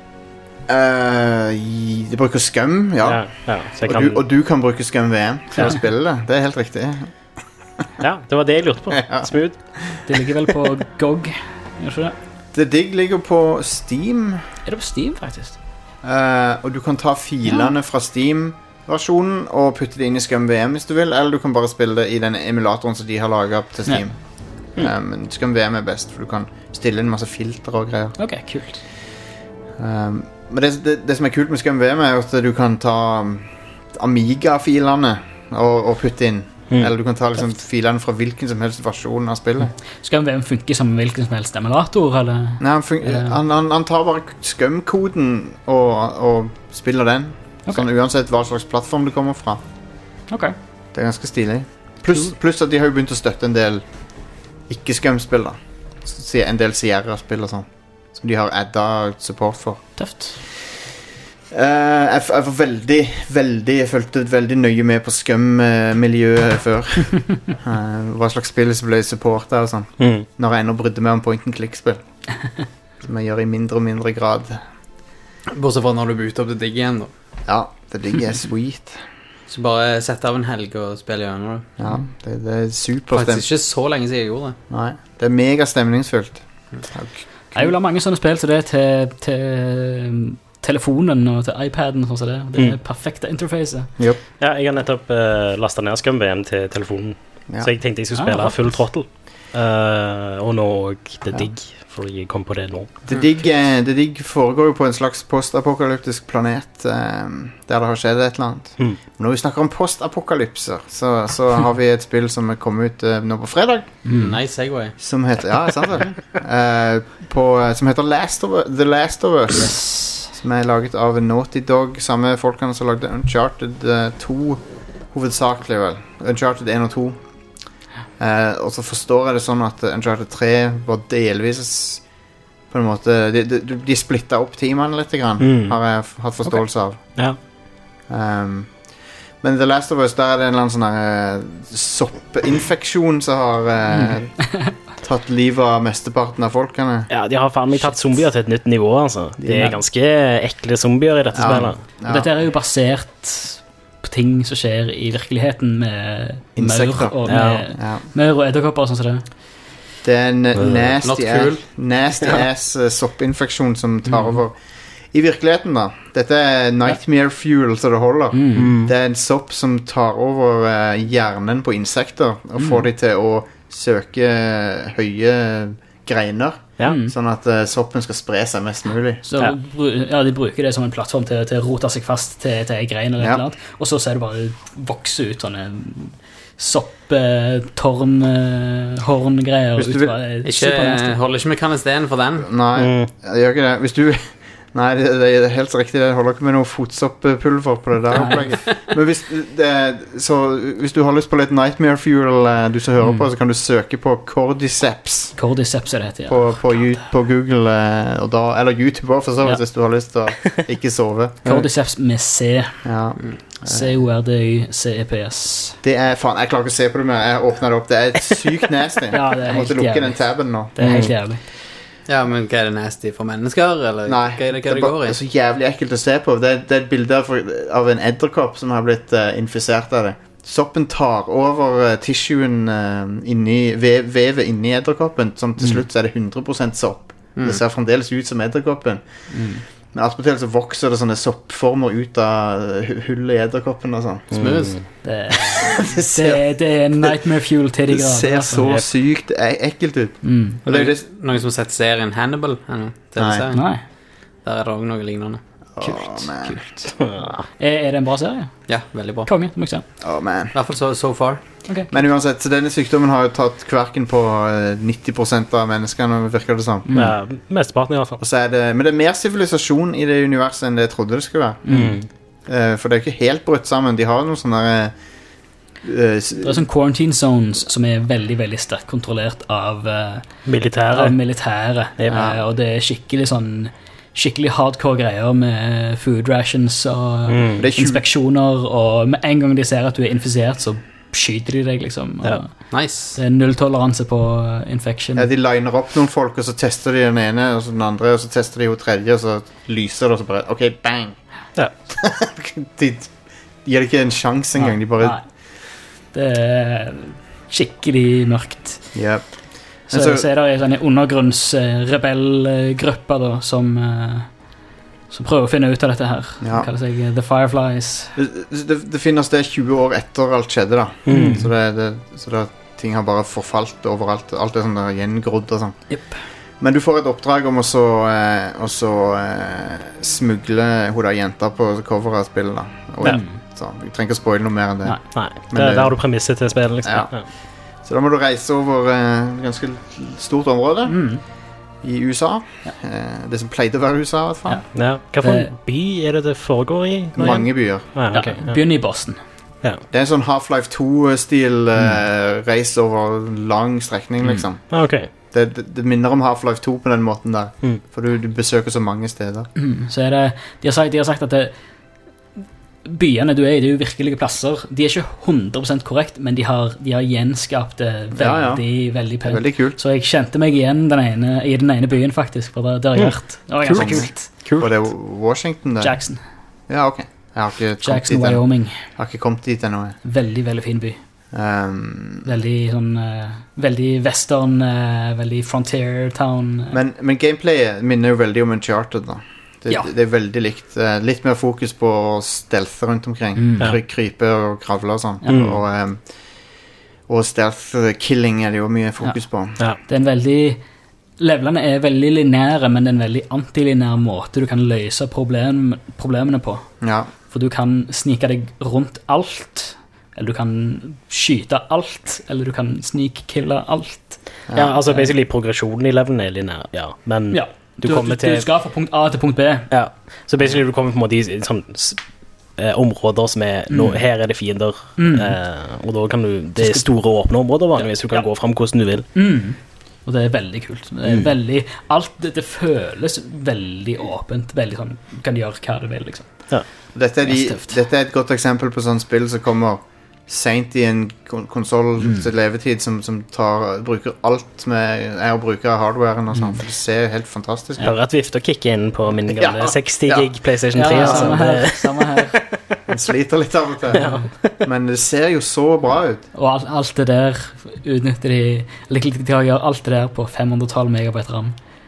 Det bruker Scum, ja. Og du kan bruke Scum VM til å spille det. Det er helt riktig. Ja, det var det jeg lurte på. Smooth. Det ligger vel på GOG, gjør ikke det? The Dig ligger på Steam. Er det på Steam, faktisk? Og du kan ta filene fra Steam-versjonen og putte det inn i Scum VM hvis du vil, eller du kan bare spille det i den emulatoren som de har laget til Steam. Men Scum VM er best, for du kan stille inn masse filter og greier. Ok, kult. Men det som er kult med Scum VM er jo at du kan ta Amiga-filene og putte inn. Eller du kan ta liksom filene fra hvilken som helst versjon av spillet. Scum VM funker som hvilken som helst emulator, eller? Nei, han tar bare Scum-koden og spiller den. Sånn uansett hva slags plattform du kommer fra. Ok. Det er ganske stilig. Pluss at de har jo begynt å støtte en del ikke-Scum-spill da. En del Sierra-spill og sånn, som de har adda support for. Tøft. Jeg fulgte veldig nøye med på Scum-miljøet før. Hva slags spill som ble supportet og sånn. Når jeg ennå brydde meg om point-and-click-spill. Som jeg gjør i mindre og mindre grad. Bortsett fra når du booter opp det digg igjen da. Ja, det digg er sweet. Så bare sette av en helg og spille gjennom det. Ja, det er super faktisk ikke så lenge siden jeg gjorde det. Nei, det er mega stemningsfullt. Jeg vil ha mange sånne spill til det til telefonen og til iPaden og sånn som det. Det er perfekte interface. Yep. Ja, jeg har nettopp lastet ned Scum VM til telefonen. Så jeg tenkte jeg skulle spille full throttle. Og nå The Dig, for jeg kom på det nå. The Dig foregår jo på en slags postapokalyptisk planet der det har skjedd et eller annet. Når vi snakker om postapokalypser, så har vi et spill som er kommet ut nå på fredag. Nice segway. Som heter, ja, sant det. Som heter The Last of Us. Yes. Som er laget av Naughty Dog, samme folkene som lagde Uncharted 2 hovedsakelig vel. Uncharted 1 og 2. Og så forstår jeg det sånn at Uncharted 3 var delvis på en måte, de splittet opp teamene litt grann, har jeg hatt forståelse av. Ja. Men The Last of Us, der er det en eller annen sånn soppinfeksjon som har tatt livet av mesteparten av folkene. Ja, de har faen meg tatt zombier til et nytt nivå, altså. Det er ganske ekle zombier i dette spillet. Ja. Dette er jo basert på ting som skjer i virkeligheten med insekter og maur og edderkopper og sånn som det. Det er en nasty ass soppinfeksjon som tar over I virkeligheten da, dette er nightmare fuel så det holder. Det er en sopp som tar over hjernen på insekter og får de til å søke høye greiner. Sånn at soppen skal spre seg mest mulig. Så de bruker det som en plattform til å rote seg fast til en grein eller noe annet. Og så ser du bare vokse ut sånne sopp-torn-horn-greier. Holder ikke med kanisten for den? Nei, jeg gjør ikke det. Hvis du... Nei, det er helt riktig. Det holder ikke med noe fotsoppulver på det der opplegget. Men hvis du har lyst på litt Nightmare Fuel du som hører på, så kan du søke på Cordyceps. Cordyceps er det heter, på Google og da, eller YouTube også, for så vidt, hvis du har lyst til å ikke sove. Cordyceps med C. C-O-R-D-Y-C-E-P-S. Det er, faen, jeg klarer ikke å se på det mer. Jeg åpner det opp. Det er sykt nasty. Jeg måtte lukke den tabben nå. Det er helt jævlig. Ja, men hva er det nasty for mennesker? Eller? Nei, hva det går i? Det er så jævlig ekkelt å se på. Det er et bilde av en edderkopp som har blitt infisert av det. Soppen tar over tissuen inni vevet inni edderkoppen, som til slutt så er det 100% sopp. Det ser fremdeles ut som edderkoppen. Men attpåtil så vokser det sånne soppformer ut av hullet i edderkoppen og sånn. Smooth. Det er nightmare fuel til de grader. Det ser så sykt ekkelt ut. Og det er noen som har sett serien Hannibal? Nei. Der er det også noe lignende. Kult. Er det en bra serie? Ja, veldig bra. Konge, må jeg si. I hvert fall so far. Okay. Men uansett, så denne sykdommen har jo tatt kverken på 90% av menneskene, virker det sånn. Ja, mesteparten i hvert fall. Men det er mer sivilisasjon i det universet enn det jeg trodde det skulle være. For det er jo ikke helt brutt sammen. De har noen sånne det er sånne quarantine zones som er veldig, veldig sterkt kontrollert av militære. Og det er skikkelig hardcore greier med food rations og inspeksjoner, og med en gang de ser at du er infisert, så skyter de deg liksom. Nice. Det er null-toleranse på infection. Ja, de liner opp noen folk, og så tester de den ene, og så den andre, og så tester de jo tredje, og så lyser det, og så bare, ok, bang. De gir ikke en sjans engang, de bare... Nei. Det er skikkelig mørkt. Yep. Så er det en sånn undergrunnsrebellgruppe da, som prøver å finne ut av dette her. Det kaller seg The Fireflies. Det finnes det 20 år etter alt skjedde da. Så ting har bare forfalt overalt. Alt er sånn der gjengrodd og sånn. Yep. Men du får et oppdrag om å smugle hun der jenta på coveret av spillet da. Så vi trenger ikke å spoile noe mer enn det. Nei. Der har du premisset til spillet liksom. Så da må du reise over et ganske stort område i USA. Det som pleide å være USA i hvert fall. Hva for en by er det foregår i? Mange byer. Begynner i Boston. Det er en sånn Half-Life 2-stil reise over lang strekning liksom. Det minner om Half-Life 2 på den måten der. For du besøker så mange steder. Så er det, de har sagt at byene du er i, det er jo virkelige plasser. De er ikke 100% korrekt, men de har gjenskapt det veldig pent. Veldig kult. Så jeg kjente meg igjen i den ene byen faktisk, for det har jeg hørt. Det var ganske kult. Og det er Washington det? Jackson. Ja, ok. Jackson, Wyoming. Jeg har ikke kommet dit ennå. Veldig, veldig fin by. Veldig sånn veldig western, veldig frontier town. Men gameplayet minner jo veldig om Uncharted da. Det er veldig likt. Litt mer fokus på stealth rundt omkring. Krype og kravle og sånn. Og stealth killing er det jo mye fokus på. Det er en veldig... Levelene er veldig lineære, men det er en veldig antilineær måte du kan løse problemene på. For du kan snike deg rundt alt, eller du kan skyte alt, eller du kan snikkille alt. Altså basically progresjonen i levelen er lineær, men... Du skal fra punkt A til punkt B. Så basically du kommer på en måte i sånn områder som er her er det fiender, og da kan du det er store åpne områder vanligvis, du kan gå frem hvordan du vil. Og det er veldig kult. Det er veldig, det føles veldig åpent, veldig sånn, du kan gjøre hva du vil liksom. Dette er et godt eksempel på sånn spill som kommer sent i en konsol til levetid som bruker alt med å bruke hardwaren og sånn, for det ser helt fantastisk ut. Bare et vift å kicke inn på min gamle 60 gig PlayStation 3. Samme her. Den sliter litt av og til, men det ser jo så bra ut. Og alt det der utnytter de har gjort alt det der på 512 megabyte RAM.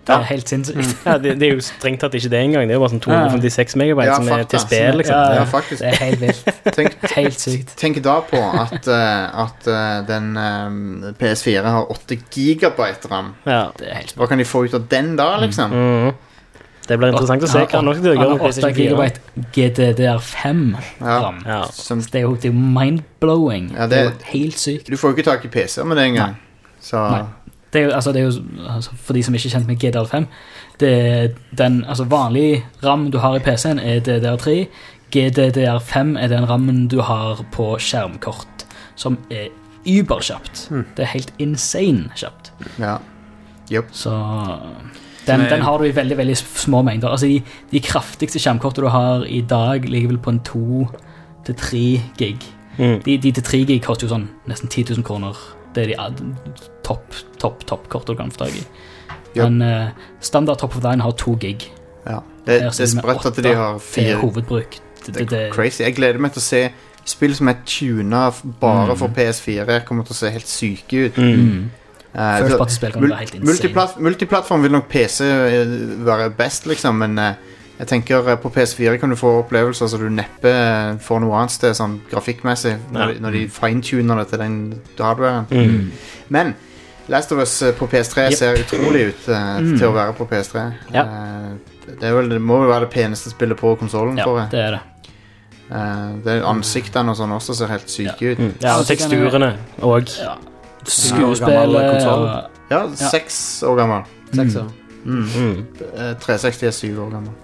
Det er helt sinnssykt. Ja, det er jo strengt tatt ikke det engang. Det er jo bare sånn 256 megabyte som er til spill, liksom. Ja, faktisk. Det er helt vilt. Helt sykt. Tenk da på at den PS4 har 8 gigabyte RAM. Ja. Det er helt Hva kan de få ut av den da, liksom? Det blir interessant å se hva nok det gjør med 8 gigabyte GDDR5 RAM. Ja. Det er jo mind-blowing. Ja, det er jo helt sykt. Du får jo ikke tak i PC med det engang. Så... Det er jo for de som ikke er kjent med GDDR5, den vanlige RAM du har i PC-en er DDR3. GDDR5 er den rammen du har på skjermkort, som er überkjapt. Det er helt insane kjapt. Ja. Yep. Så den har du i veldig, veldig små mengder. Altså de kraftigste skjermkortene du har i dag ligger vel på en 2-3 gig. De til 3 gig koster jo sånn nesten 10 000 kroner. Det er de topp kort du kan få tak i. Men standard top of line har 2 gig. Ja, det er spredt at de har 4. Det er hovedbruk. Det er crazy. Jeg gleder meg til å se spill som er tunet bare for PS4. Kommer til å se helt syke ut. First party-spill kan være helt insane. Multiplattform vil nok PC være best, liksom, men jeg tenker på PS4 kan du få opplevelser så du neppe får noe annet sted sånn grafikkmessig når de fine-tuner det til den hardwaren. Men Last of Us på PS3 ser utrolig ut til å være på PS3. Det må vel være det peneste spillet på konsolen, tror jeg. Det er det. Det er ansiktene og sånn også ser helt syke ut. Ja, og teksturene og skuespillet. Ja, 6 år gammel. 6 år. 360 er 7 år gammel.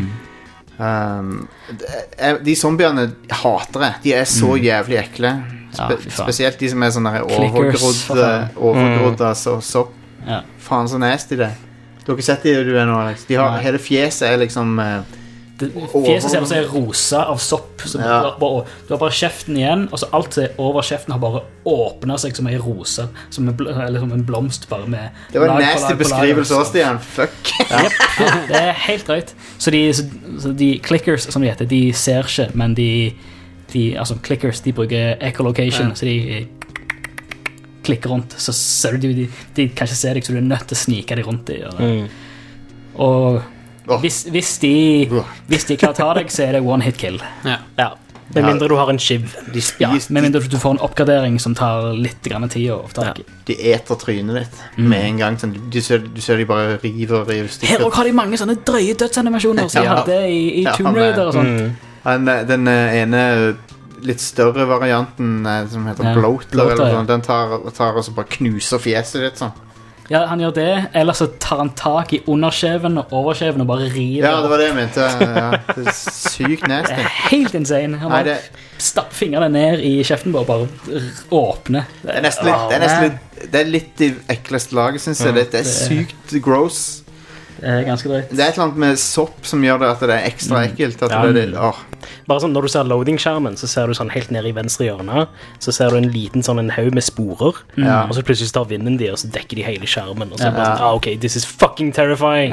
De zombiene hater jeg. De er så jævlig ekle. Spesielt de som er sånn overgrodd så faen så nasty det. Du har ikke sett de du er nå, Alex. Hele fjeset er liksom fjeset ser ut som rosa av sopp, så du har bare kjeften igjen, og så alt som er over kjeften har bare åpnet seg som en rosa, som en blomst bare med. Det var en nasty beskrivelse også, Stian. Fuck. Det er helt drøyt. Så de clickers, som de heter, de ser ikke, men altså clickers, de bruker echolocation, så de klikker rundt, så ser du de kan ikke se deg, så du er nødt til å snike deg rundt og hvis de klarer å ta deg, så er det one hit kill. Med mindre du har en skiv. Med mindre du får en oppgradering som tar litt grann tid å få tak i. De eter trynet ditt med en gang. Du ser de bare river stykker. Her har de mange sånne drøye dødsanimasjoner som de hadde i Tomb Raider og sånt. Den ene litt større varianten som heter Bloater eller sånn, den tar og så bare knuser fjeset ditt sånn. Ja, han gjør det, eller så tar han tak i underskjeven og overskjeven og bare river. Ja, det var det jeg mente. Det er sykt nasty. Det er helt insane. Han bare stapper fingrene ned i kjeften og bare åpner. Det er litt i ekleste laget, synes jeg. Det er sykt gross. Det er ganske drøyt. Det er et eller annet med sopp som gjør det at det er ekstra ekkelt. Bare sånn, når du ser loading-skjermen, så ser du sånn helt nede i venstre hjørne, så ser du en liten sånn en haug med sporer, og så plutselig tar vinden de, og så dekker de hele skjermen, og så bare sånn, ok, this is fucking terrifying.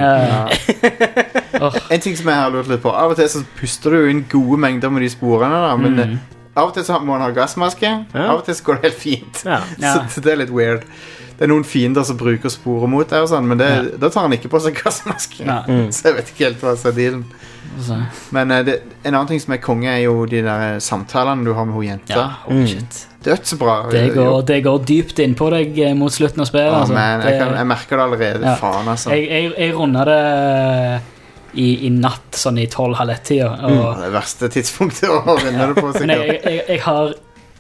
En ting som jeg har lurt litt på, av og til så puster du inn gode mengder med de sporene da, men av og til så må man ha gassmaske, av og til så går det helt fint. Så det er litt weird. Det er noen fiender som bruker sporer mot deg og sånn, men da tar han ikke på seg gassmaske. Så jeg vet ikke helt hva som er dealen. Men en annen ting som er konge er jo de der samtalene du har med hun jenta. Dødsbra. Det går dypt inn på deg mot slutten av spillet. Jeg merker det allerede. Faen, altså. Jeg rundet det i natt, sånn i 12:30-tida. Det verste tidspunktet å vinne det på. Men jeg har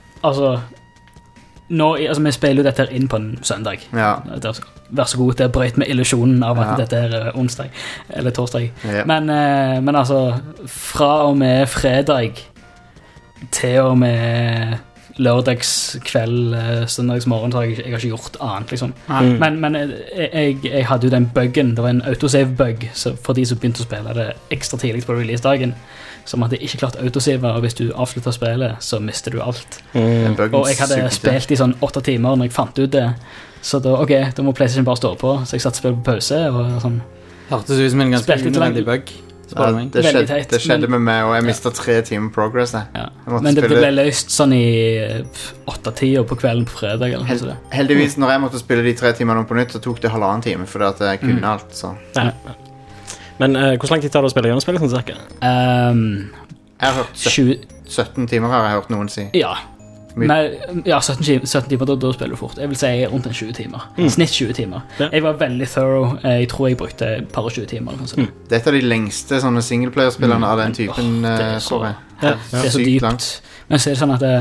vi spiller jo dette her inn på en søndag. Vær så god, det er brøyt med illusionen av at dette er onsdag eller torsdag. Men altså, fra og med fredag til og med lørdagskveld, søndagsmorgen, så har jeg ikke gjort annet, liksom. Men jeg hadde jo den buggen, det var en autosave-bug, så for de som begynte å spille det ekstra tidlig på release-dagen, som hadde ikke klart autosave, og hvis du avslutter spillet, så mister du alt. Og jeg hadde spilt i sånn 8 timer når jeg fant ut det, så da må PlayStation bare stå på, så jeg satt spillet på pause, og sånn. Hørtes ut som en ganske unødvendig bug. Det skjedde med meg, og jeg mistet 3 timer progress. Men det ble løst sånn i 8-10 på kvelden på fredag. Heldigvis, når jeg måtte spille de 3 timene på nytt, så tok det 1,5 time, fordi at jeg kunne alt. Så. Men hvor lang tid tar det å spille gjennom spillet, sånn cirka? Jeg har hørt 17 timer har jeg hørt noen si. Ja. Men, 17 timer, da spiller du fort. Jeg vil si rundt 20 timer. Snitt 20 timer. Jeg var veldig thorough. Jeg tror jeg brukte et par og 20 timer. Det er et av de lengste sånne singleplayerspillerne av den typen. Det er så dypt. Men så er det sånn at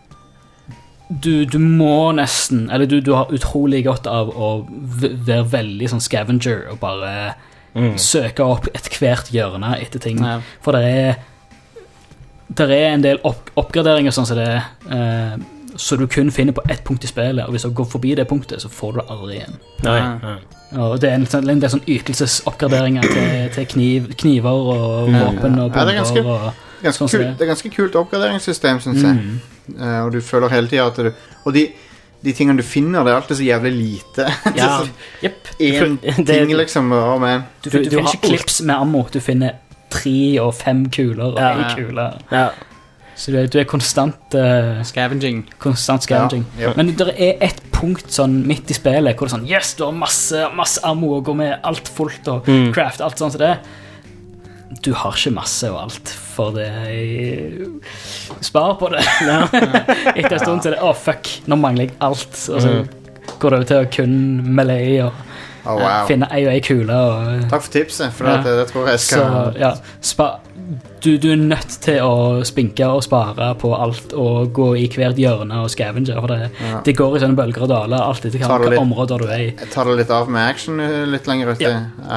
du må nesten, eller du har utrolig godt av å være veldig sånn scavenger og bare søke opp et hvert hjørne etter ting. For det er en del oppgraderinger sånn som det så du kun finner på ett punkt i spillet, og hvis du går forbi det punktet, så får du det aldri igjen. Og det er en del sånn ytelsesoppgraderinger til kniver og våpen og bomber. Det er ganske kult oppgraderingssystem, synes jeg. Og du føler hele tiden at og de tingene du finner, det er alltid så jævlig lite. En ting liksom. Du finner ikke klips med ammo, du finner 3 og 5 kuler og 1 kule. Så du er konstant scavenging. Men det er et punkt sånn midt i spillet hvor det er sånn, yes, du har masse ammo og går med alt fullt og craft, alt sånt som det. Du har ikke masse og alt, for det spar på det. Etter en stund så er det, fuck, nå mangler jeg alt. Og så går det over til å kun melee og finne ei og ei kule. Takk for tipset, for det tror jeg skal... Du er nødt til å spinke og spare på alt og gå i hvert hjørne og scavenger, for det går i sånne bølger og daler alt etter hvilke områder du er i. Jeg tar det litt av med action litt lenger ute.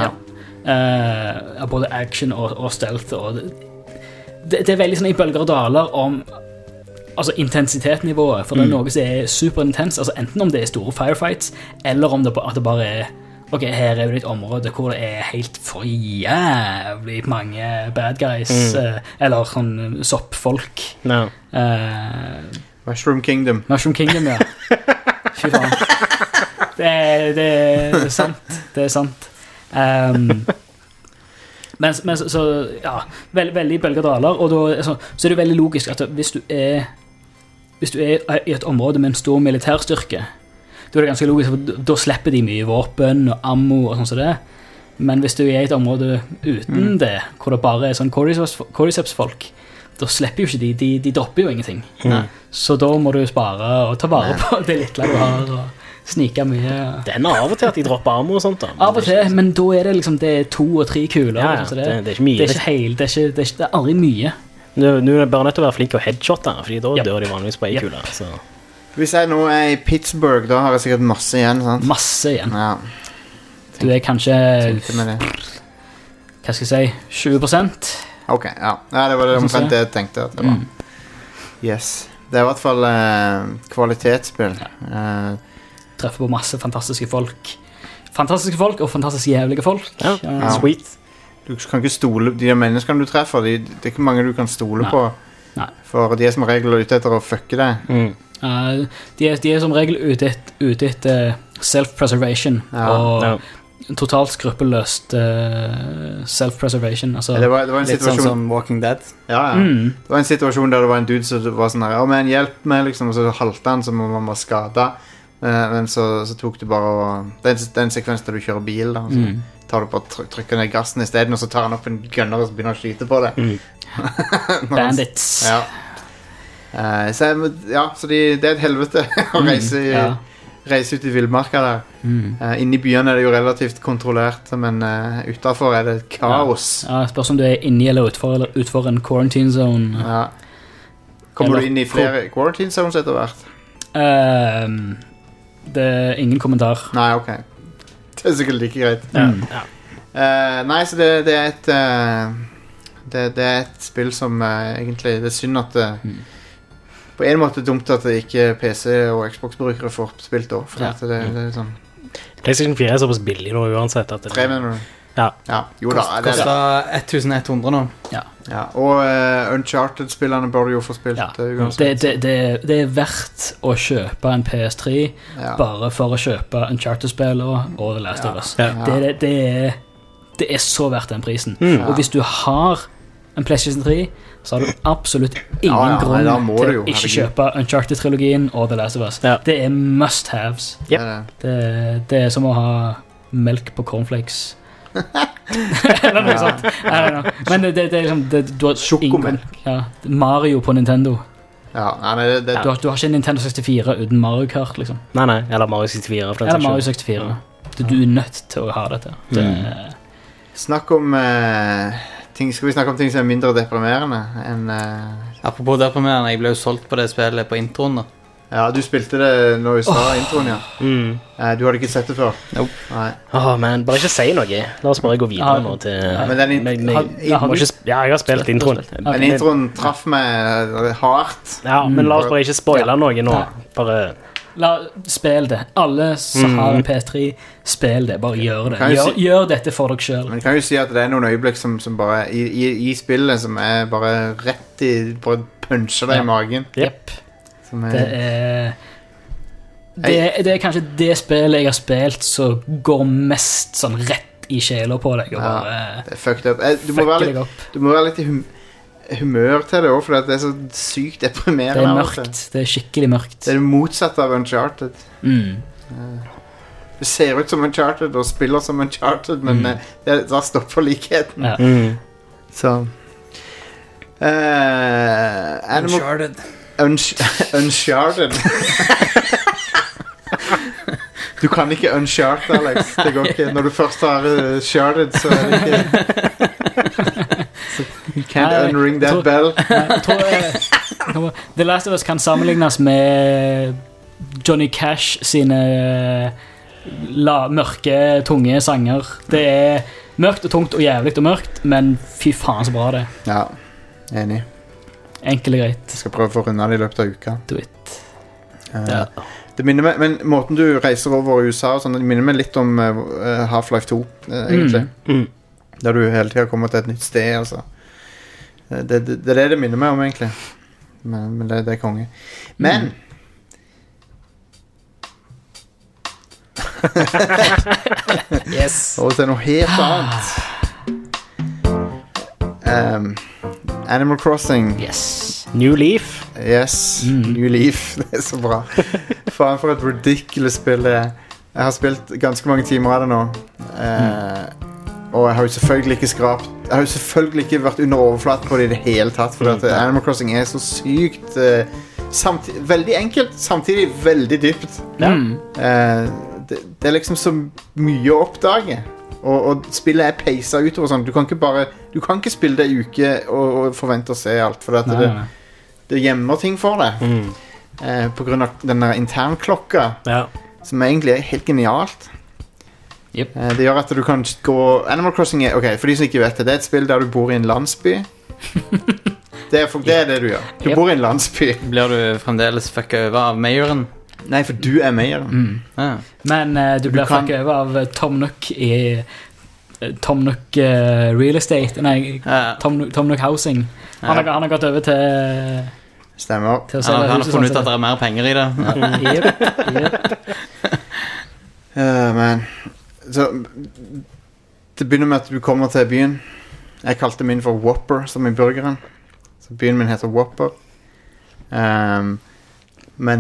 Både action og stealth og det er veldig sånn i bølger og daler om intensitetsnivået, for det er noe som er superintens, enten om det er store firefights eller om det bare er ok, her er jo et område hvor det er helt for jævlig mange bad guys eller sånn soppfolk. Mushroom Kingdom, ja. Fy faen. Det er sant. Men så veldig bølgedaler, og da så er det veldig logisk at hvis du er i et område med en stor militærstyrke, da er det ganske logisk, for da slipper de mye våpen og ammo og sånn som det. Men hvis du er i et område uten det, hvor det bare er sånn cordyceps-folk, da slipper jo ikke de dropper jo ingenting. Så da må du spare og ta vare på det lille du har og snike mye. Det er av og til at de dropper ammo og sånt da. Av og til, men da er det liksom, det er 2 og 3 kuler. Det er ikke mye. Det er aldri mye. Nå er det bare nødt til å være flink og headshotte, fordi da dør de vanligvis på 1 kule. Så. Hvis jeg nå er i Pittsburgh, da har jeg sikkert masse igjen, sant? Masse igjen. Du er kanskje hva skal jeg si 20%. Ok, det var det omtrent det jeg tenkte at det var. Yes. Det er i hvert fall kvalitetsspill. Treffer på masse fantastiske folk og fantastisk jævlige folk. Sweet. Du kan ikke stole de menneskene du treffer, det er ikke mange du kan stole på. For de er som regel ute etter å fucke deg. De er som regel ute etter self-preservation og totalt skruppelløst self-preservation. Det var en litt situasjon sånn som Walking Dead. Det var en situasjon der det var en dude som var sånn her, men hjelp meg liksom, og så halte han som om han var skadet. Men så tok du bare det er en sekvens der du kjører bil da, så tar du bare trykker ned gassen i stedet, og så tar han opp en gunner og så begynner han å skyte på det. Bandits. Så det er et helvete å reise ut i vildmarka der. Inne i byene er det jo relativt kontrollert, men utenfor er det kaos. Spørs om du er inne eller utfor en quarantine zone. Kommer du inn i flere quarantine zones etter hvert? Det er ingen kommentar. Nei, ok. Det er sikkert like greit. Nei, så det er et det er et spill som egentlig, det er synd at på en måte dumt at det ikke PC- og Xbox-brukere får spilt da, for at det er sånn PlayStation 4 er såpass billig nå uansett at det... 3 mener du? Jo da, det kostet 1100 nå. Og Uncharted-spillerne bør du jo få spilt. Det er verdt å kjøpe en PS3 bare for å kjøpe Uncharted-spill og The Last of Us. det er så verdt den prisen. Og hvis du har en PlayStation 3, så har du absolutt ingen grunn til å ikke kjøpe Uncharted-trilogien og The Last of Us. Det er must-haves. Det er som å ha melk på cornflakes. Eller noe sånt. Men det er liksom du har sjokomelk. Mario på Nintendo. Du har ikke en Nintendo 64 uten Mario Kart, liksom. Nei, eller Mario 64. Eller Mario 64. Du er nødt til å ha dette. Snakk om skal vi snakke om ting som er mindre deprimerende enn Apropos deprimerende, jeg ble jo solgt på det spillet på introen da. Ja, du spilte det når vi sa introen, Du hadde ikke sett det før? Nope. Men bare ikke si noe. La oss bare gå videre nå til... jeg har spilt introen. Men introen traff meg hardt. Ja, men la oss bare ikke spoile noe nå. Bare... Spill det. Alle som har en PS3, spill det. Bare gjør det. Gjør dette for dere selv. Men kan jo si at det er noen øyeblikk som bare i spillet som er bare rett i bare puncher deg i magen. Yep. Det er kanskje det spillet jeg har spilt som går mest sånn rett i sjela på deg og bare det er fucked up. Du må være litt i humør til det også, for det er så sykt deprimerende. Det er mørkt, det er skikkelig mørkt. Det er det motsatte av Uncharted. Det ser ut som Uncharted og spiller som Uncharted, men da stopper likheten. Så Uncharted. Du kan ikke Uncharted, Alex. Det går ikke. Når du først har Charted, så er det ikke You can't unring that bell. Jeg tror The Last of Us kan sammenlignes med Johnny Cash sine mørke, tunge sanger. Det er mørkt og tungt og jævligt og mørkt, men fy faen så bra det. Ja, enig. Enkelt og greit. Jeg skal prøve å få rundet det i løpet av uka. Do it. Det minner meg, men måten du reiser over USA og sånn, det minner meg litt om Half-Life 2, egentlig. Der du hele tiden kommer til et nytt sted, altså. Det er det minner meg om, egentlig. Men det er konge. Men Yes. Og det er noe helt annet. Animal Crossing. Yes. New Leaf. Yes, New Leaf. Det er så bra. Faen for et ridiculous spill det er. Jeg har spilt ganske mange timer av det nå. Og jeg har jo selvfølgelig ikke skrapt. Jeg har jo selvfølgelig ikke vært under overflaten på det i det hele tatt, for at Animal Crossing er så sykt veldig enkelt, samtidig veldig dypt. Det er liksom så mye å oppdage. Og spillet er peisa utover sånn. Du kan ikke spille det i uke og forvente å se alt, for at det gjemmer ting for deg. På grunn av den der internklokka, som egentlig er helt genialt. Yep. Det gjør at du kan gå... Animal Crossing er, ok, for de som ikke vet det, det er et spill der du bor i en landsby. Det er det du gjør. Du bor i en landsby. Blir du fremdeles fucka over av majoren? Nei, for du er majoren. Men du blir fucka over av Tom Nook i Tom Nook Real Estate. Nei, Tom Nook Housing. Han har gått over til... Stemmer. Til han har funnet ut at det er mer penger i det. Men så det begynner med at du kommer til byen. Jeg kalte min for Whopper, som i burgeren. Så byen min heter Whopper. Men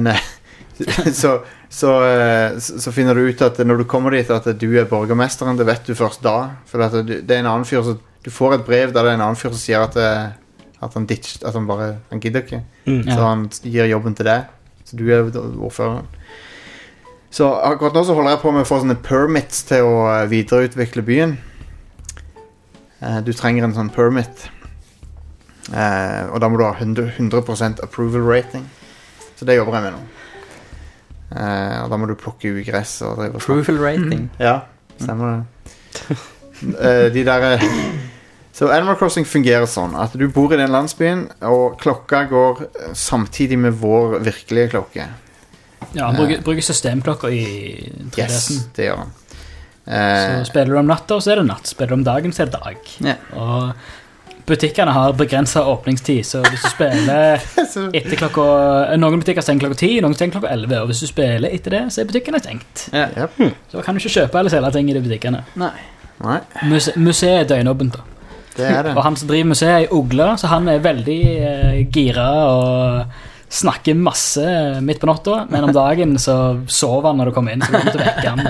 så finner du ut at når du kommer dit at du er borgermesteren. Det vet du først da. For at det er en annen fyr som, du får et brev der det er en annen fyr som sier at han ditched, at han gidder ikke. Så han gir jobben til deg. Så du er ordføreren. Så akkurat nå så holder jeg på med å få sånne permits til å videreutvikle byen. Du trenger en sånn permit. Og da må du ha 100% approval rating. Så det jobber jeg med nå. Og da må du plukke ugress og drive approval rating? Ja, stemmer det. Så Animal Crossing fungerer sånn at du bor i den landsbyen, og klokka går samtidig med vår virkelige klokke. Ja, han bruker systemklokka i 3DS-en. Yes, det gjør han. Så spiller du om natta, så er det natt. Spiller du om dagen, så er det dag. Og butikkene har begrenset åpningstid, så hvis du spiller etter klokka... Noen butikker stenger klokka 10, noen stenger klokka 11, og hvis du spiller etter det, så er butikkene stengt. Så kan du ikke kjøpe eller selge ting i de butikkene. Nei. Nei. Museet er døgnåpent da. Det er det. Og han som driver museet er Ogla, så han er veldig gira og snakker masse midt på natta, men om dagen så sover han når du kommer inn, så du kommer til å vekke han.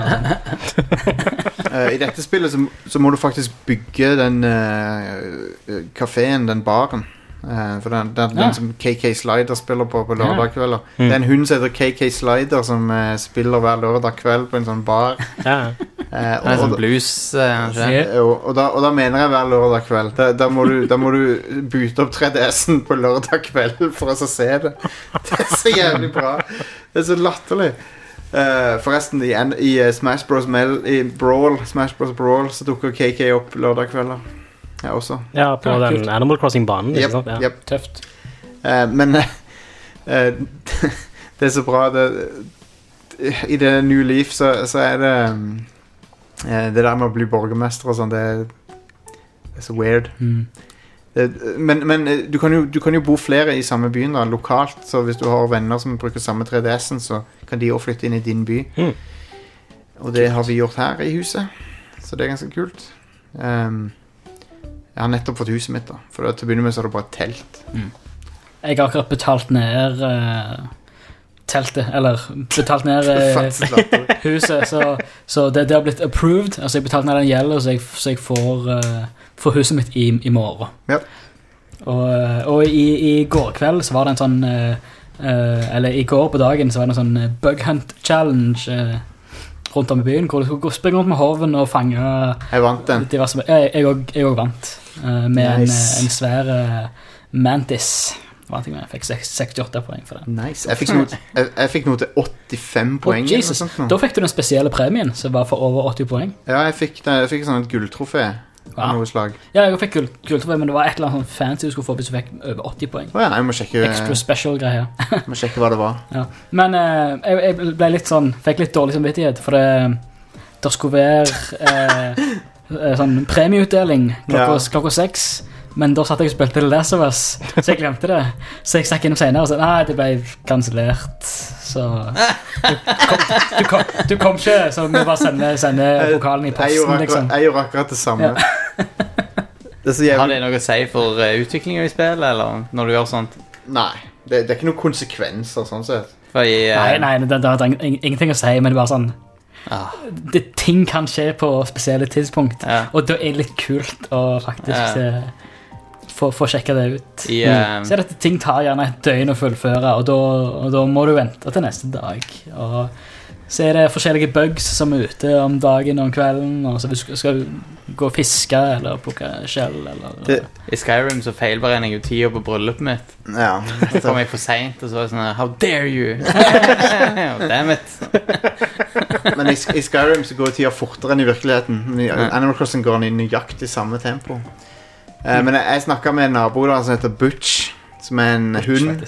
Og sånn. I dette spillet så må du faktisk bygge den kaféen, den baren. For den som KK Slider spiller på lørdag kvelder. Det er en hund som heter KK Slider som spiller hver lørdag kveld på en sånn bar. Det er sånn blues og da mener jeg hver lørdag kveld. Da må du bute opp 3DS'en på lørdag kveld for å se det. Det er så jævlig bra. Det er så latterlig. Forresten i Smash Bros. Smash Bros. Brawl så dukker KK opp lørdag kvelder. Ja, også. Ja, på den Animal Crossing-banen. Yep. Tøft. Men det er så bra. I det New Leaf så er det det der med å bli borgermester og sånn, det er så weird. Men du kan jo bo flere i samme byen da, lokalt, så hvis du har venner som bruker samme 3DS'en, så kan de også flytte inn i din by. Og det har vi gjort her i huset, så det er ganske kult. Jeg har nettopp fått huset mitt da, for til å begynne med så er det bare et telt. Jeg har akkurat betalt ned teltet, eller betalt ned huset, så det har blitt approved. Altså jeg betalte ned den gjelden, så jeg får huset mitt i morgen. Ja. Og i går kveld så var det en sånn eller i går på dagen så var det en sånn bug hunt challenge rundt om i byen, hvor du skulle springe rundt med hoven og fange. Jeg vant den. Jeg også vant med nice. en svær mantis. Jeg fikk 68 poeng for det. Nice. Jeg fikk noe til 85 poeng. Jesus. Da fikk du den spesielle premien, som var for over 80 poeng. Ja, jeg fikk sånn et gulltrofé. Av noe slag. Ja, jeg fikk gulltrofé, men det var et eller annet sånn fancy du skulle få hvis du fikk over 80 poeng. Jeg må sjekke. Extra special greier. Jeg må sjekke hva det var. Ja. Men jeg ble litt sånn, fikk litt dårlig samvittighet, for det skulle være sånn premieutdeling klokka 6, men da satt jeg og spilte The Last of Us, så jeg glemte det. Så jeg stakk innom senere og sa, nei, det ble kansellert. Så du kom ikke, så vi bare sender pokalen i posten, liksom. Jeg gjorde akkurat det samme. Har det noe å si for utviklingen i spillet, eller når du gjør sånt? Nei, det er ikke noen konsekvenser, sånn sett. Nei, det har ingenting å si, men det er bare sånn, ting kan skje på spesielle tidspunkt, og da er det litt kult å faktisk få sjekke det ut. Så er det at ting tar gjerne et døgn å fullføre, og da må du vente til neste dag. Og så er det forskjellige bugs som er ute om dagen og om kvelden, og så skal du gå og fiske eller plukke skjell. I Skyrim så feilberegner jeg jo tida på bryllupet mitt. Ja. Så kom jeg for sent, og så var det sånn, how dare you? Damn it. Men i Skyrim så går tida fortere enn i virkeligheten. I Animal Crossing går den i nøyaktig samme tempo. Men jeg snakket med en nabo da, som heter Butch, som er en hund.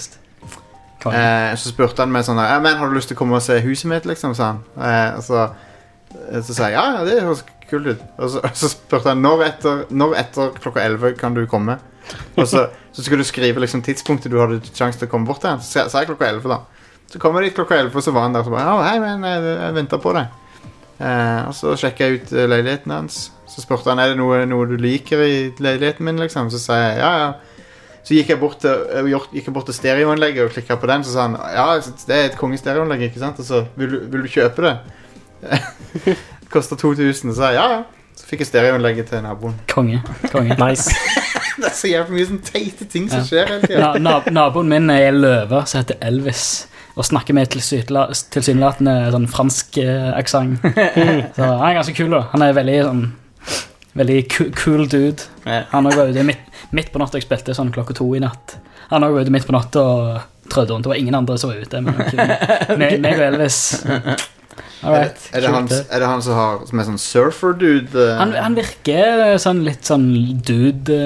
Så spurte han meg sånn, men har du lyst til å komme og se huset mitt, liksom, sa han. Og så sa jeg, ja, det høres kult ut. Og så spurte han, når etter klokka 11 kan du komme? Og så skulle du skrive liksom, tidspunktet du hadde sjanse til å komme bort til. Så sa jeg klokka 11 da. Så kom jeg dit klokka 11, og så var han der, og så bare, hei, men jeg venter på deg. Og så sjekket jeg ut leiligheten hans. Så spurte han, er det noe du liker i leiligheten min, liksom? Så sa jeg, ja. Så gikk jeg bort til stereoanlegget og klikket på den, så sa han, ja, det er et kongestereoanlegg, ikke sant? Og så, vil du kjøpe det? Det koster 2000, så sa jeg, ja. Så fikk jeg stereoanlegget til naboen. Konge. Nice. Det er så jævlig mye sånn teite ting som skjer hele tiden. Naboen min er løve, som heter Elvis, og snakker med tilsynelatende sånn fransk aksent. Så han er ganske kul da. Han er veldig cool dude. Han også var ute midt på natt, jeg spilte sånn klokka 2 i natt. Han også var ute midt på natt og trødde rundt. Det var ingen andre som var ute, men meg og Elvis. Alright, er det han som er sånn surfer-dude? Han virker sånn litt sånn dude.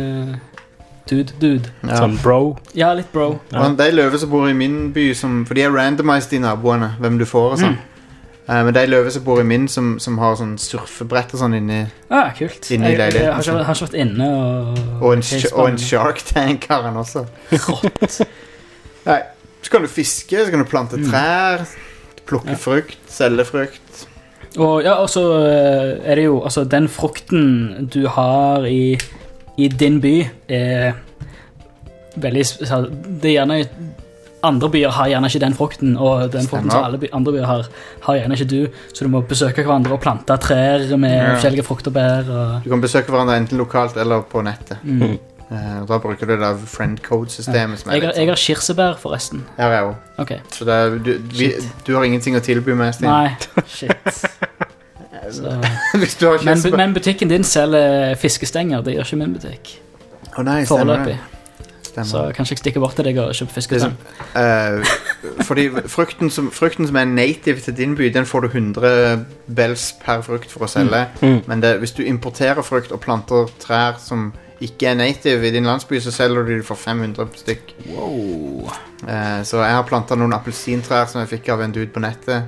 Ja. Sånn bro. Ja, litt bro. Ja. De løver som bor i min by, for de er randomized i naboene, hvem du får og sånn. Men de løver som bor i min som har sånn surfebrett og sånn inni kult. Inni leiligheten. Jeg har ikke vært inne og en Shark Tank har han også. Rått. Nei, så kan du fiske, så kan du plante trær, plukke frukt, selge frukt. Og så er det jo, altså den frukten du har i din by er veldig, det er gjerne, andre byer har gjerne ikke den frukten, og den frukten som alle andre byer har gjerne ikke du, så du må besøke hverandre og plante trær med forskjellige frukt og bær. Du kan besøke hverandre enten lokalt eller på nettet. Da bruker du det friend code-systemet som jeg har kirsebær forresten. Ja, jeg også. Okay. Så du har ingenting å tilby med, Stine. Nei, shit. Hvis du har kirsebær. Men butikken din selger fiskestenger, det gjør ikke min butikk. Nei, stemmer det. Så kanskje jeg stikker bort til deg og kjøper fiskestang. Fordi frukten som er native til din by, den får du 100 bells per frukt for å selge. Men hvis du importerer frukt og planter trær som ikke er native i din landsby, så selger du det for 500 stykk. Wow. Så jeg har plantet noen appelsintrær som jeg fikk av en dude på nettet.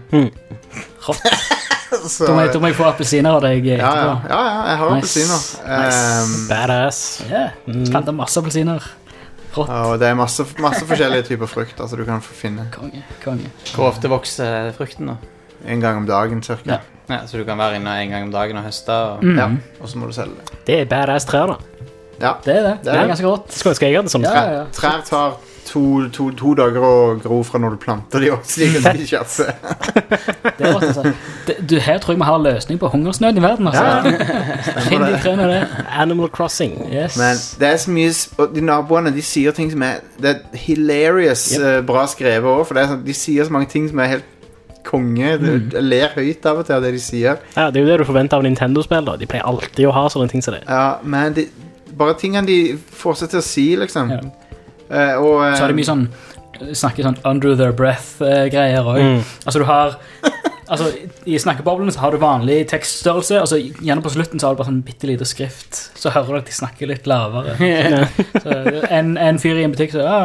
Så, da må jeg få appelsiner av deg etterpå. Ja, jeg har appelsiner. Nice. Badass. Planter masse appelsiner. Og det er masse forskjellige typer frukt altså du kan få finne. Konge. Hvor ofte vokser frukten da? En gang om dagen, cirka. Ja, så du kan være inne en gang om dagen og høste og så må du selge det. Det er badass trær da. Ja, det er ganske godt. Skal jeg gjøre det som trær tar 2 dager å gro fra når du planter de også, slik at de kjapper. Det er rått, altså. Her tror jeg vi har løsning på hungersnøden i verden, altså. Finn de trønene det. Animal Crossing. Yes. Men det er så mye, og de naboene, de sier ting som det er hilarious bra skrevet også, for det er sånn, de sier så mange ting som er helt konge. Jeg ler høyt av og til av det de sier. Ja, det er jo det du forventer av Nintendo-spill da. De pleier alltid å ha sånne ting som det. Ja, men bare tingene de får seg til å si, liksom. Og, så er det mye sånn snakker sånn under their breath-greier også. Altså du har i snakkeboblene så har du vanlig tekststørrelse, altså gjerne på slutten så har du bare sånn bittelite skrift, så hører du at de snakker litt lavere. Så en fyr i en butikk så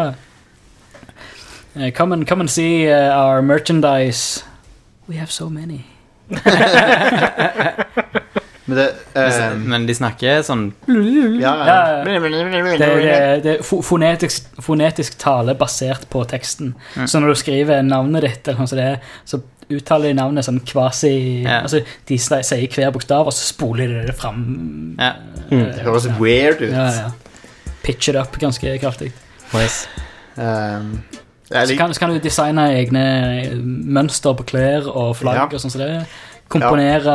come and see our merchandise. We have so many. Men de snakker sånn det er fonetisk tale basert på teksten. Så når du skriver navnet ditt eller sånn som det så uttaler de navnet sånn kvasi altså de sier hver bokstav og så spoler de det frem. Det høres weird ut. Pitch it up ganske kraftig. Nice. Så kan du designe egne mønster på klær og flagg og sånn som det komponere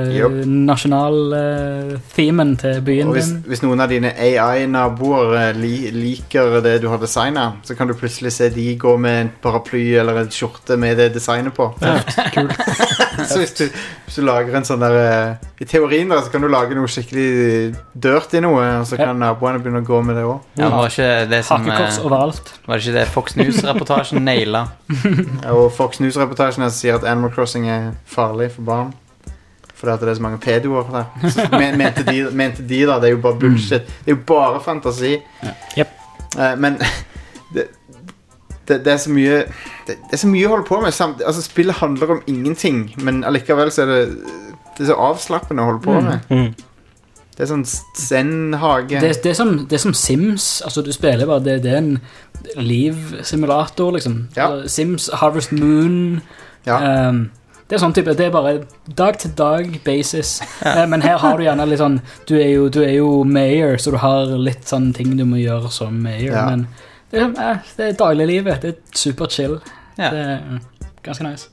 nasjonal-themen til byen din. Hvis noen av dine AI-naboer liker det du har designet, så kan du plutselig se de gå med en paraply eller en skjorte med det designet på. Kult. Så hvis du lager en sånn der i teorien der, så kan du lage noe skikkelig dirty noe, og så kan naboene begynne å gå med det også. Ja, var ikke det som hakekors overalt. Var det ikke det Fox News-reportasjen naila? Og Fox News-reportasjen sier at Animal Crossing er farlig for barn. Fordi at det er så mange pedoer der. Mente de da, det er jo bare bullshit. Det er jo bare fantasi. Men det er så mye det er så mye å holde på med. Altså spillet handler om ingenting, men allikevel så er det er så avslappende å holde på med. Det er sånn zen-hage. Det er som Sims. Altså du spiller bare, det er en liv-simulator liksom. Sims, Harvest Moon. Det er sånn type, det er bare dag til dag basis. Men her har du gjerne litt sånn, du er jo mayor, så du har litt sånne ting du må gjøre som mayor. Men det er dagliglivet, det er super chill. Det er ganske nice.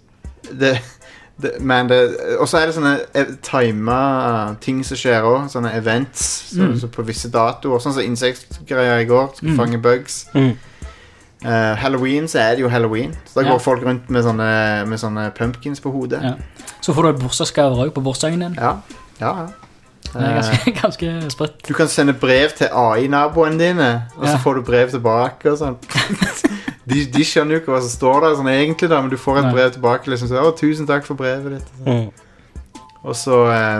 Og så er det sånne timer ting som skjer også, sånne events så på visse datoer, sånn som insektgreier i går, skal fange bugs. Halloween så er det jo Halloween, så da går folk rundt med sånne pumpkins på hodet. Så får du et bursdagsgave også på bursdagen din. Ja. Det er ganske sprøtt. Du kan sende brev til AI-naboene dine, og så får du brev tilbake og sånn. De skjønner jo ikke hva som står der sånn egentlig da, men du får et brev tilbake liksom, så, tusen takk for brevet ditt. Og så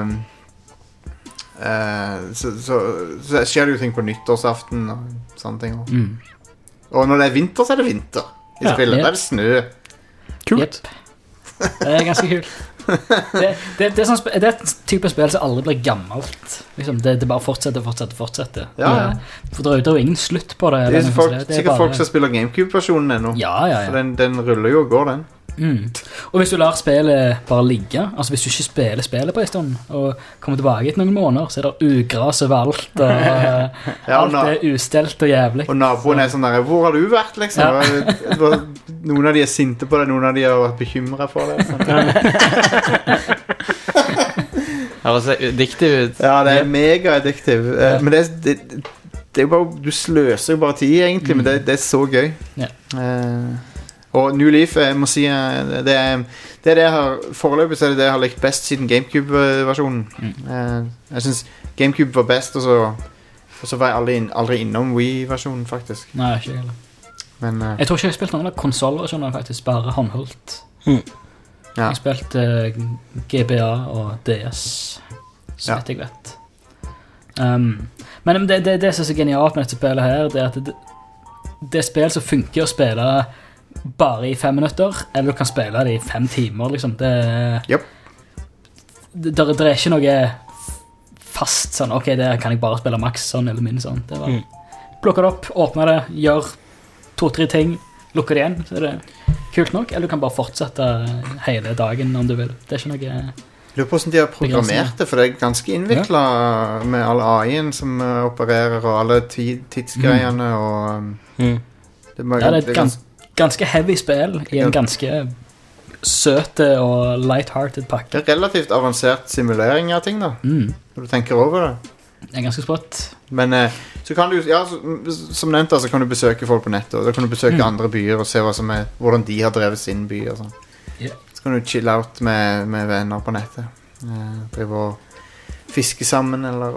skjer det jo ting på nyttårsaften og sånne ting også. Og når det er vinter, så er det vinter i spillet. Da er det snø. Kult. Det er ganske kult. Det er et type spill som aldri blir gammelt. Liksom, det bare fortsetter. For det er jo ingen slutt på det. Det er sikkert folk som spiller GameCube-versjonen ennå. Ja. For den ruller jo og går, den. Og hvis du lar spillet bare ligge, altså hvis du ikke spiller spillet på en stund, og kommer tilbake etter noen måneder, så det ugras overalt, og alt ustelt og jævlig. Og naboen sånn der, hvor har du vært, liksom? Ja. Noen av de sinte på det, noen av de har vært bekymret for det. Sånn. Det ser addiktiv ut. Ja, det mega addiktiv. Men det er jo bare, du sløser jo bare tid, egentlig, men det så gøy. Ja. Og New Leaf, jeg må si det er det jeg har foreløpig, så er det jeg har likt best siden GameCube-versjonen. Jeg synes GameCube var best, og så var jeg aldri innom Wii-versjonen, faktisk. Nei, ikke heller. Men, jeg tror ikke jeg har spilt noen av konsolversjoner, faktisk, bare håndholdt. Ja. Jeg har spilt GBA og DS, så vidt jeg vet. Men det som er så genialt med dette spillet her, det er at det spill som funker å spille bare i 5 minutter, eller du kan spille det i 5 timer, liksom. Det er ikke noe fast sånn, ok, det kan jeg bare spille maks sånn, eller min sånn. Det var, plukker det opp, åpner det, gjør 2-3 ting, lukker det igjen, så er det kult nok, eller du kan bare fortsette hele dagen om du vil. Det er ikke noe... Jeg lurer på hvordan de har programmert det, for det er ganske innviklet med alle AI-en som opererer, og alle tidsgreiene, og... Det er ganske heavy spill i en ganske søte og light-hearted pakke. Det er relativt avansert simulering av ting da, når du tenker over det. Det er ganske sprøtt. Men så kan du, som nevnt da, så kan du besøke folk på nettet, og da kan du besøke andre byer og se hvordan de har drevet sin by og sånn. Så kan du chill out med venner på nettet. Drive og fiske sammen, eller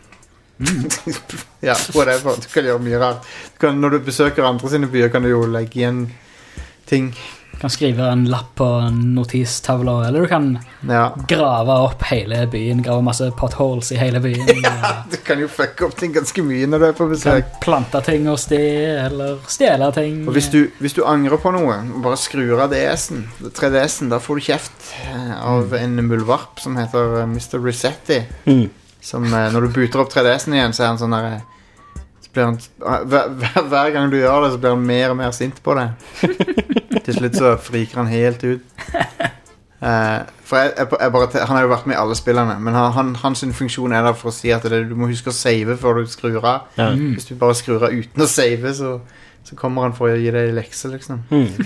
ja, whatever. Du kan gjøre mye rart. Når du besøker andre sine byer, kan du jo legge igjen ting. Du kan skrive en lapp på en notistavla, eller du kan grave opp hele byen, grave masse potholes i hele byen. Du kan jo fucke opp ting ganske mye når du er på besøk. Du kan plante ting hos de, eller stjele ting. Og hvis du angrer på noe, bare skrur av 3DS'en, da får du kjeft av en muldvarp som heter Mr. Resetti. Som når du booter opp 3DS'en igjen, så er han sånn der, så blir han, hver gang du gjør det, så blir han mer og mer sint på det. Til slutt så friker han helt ut. For han har jo vært med i alle spillerne, men hans funksjon er der for å si at du må huske å save før du skrur av. Hvis du bare skrur av uten å save, så kommer han for å gi deg lekse, liksom.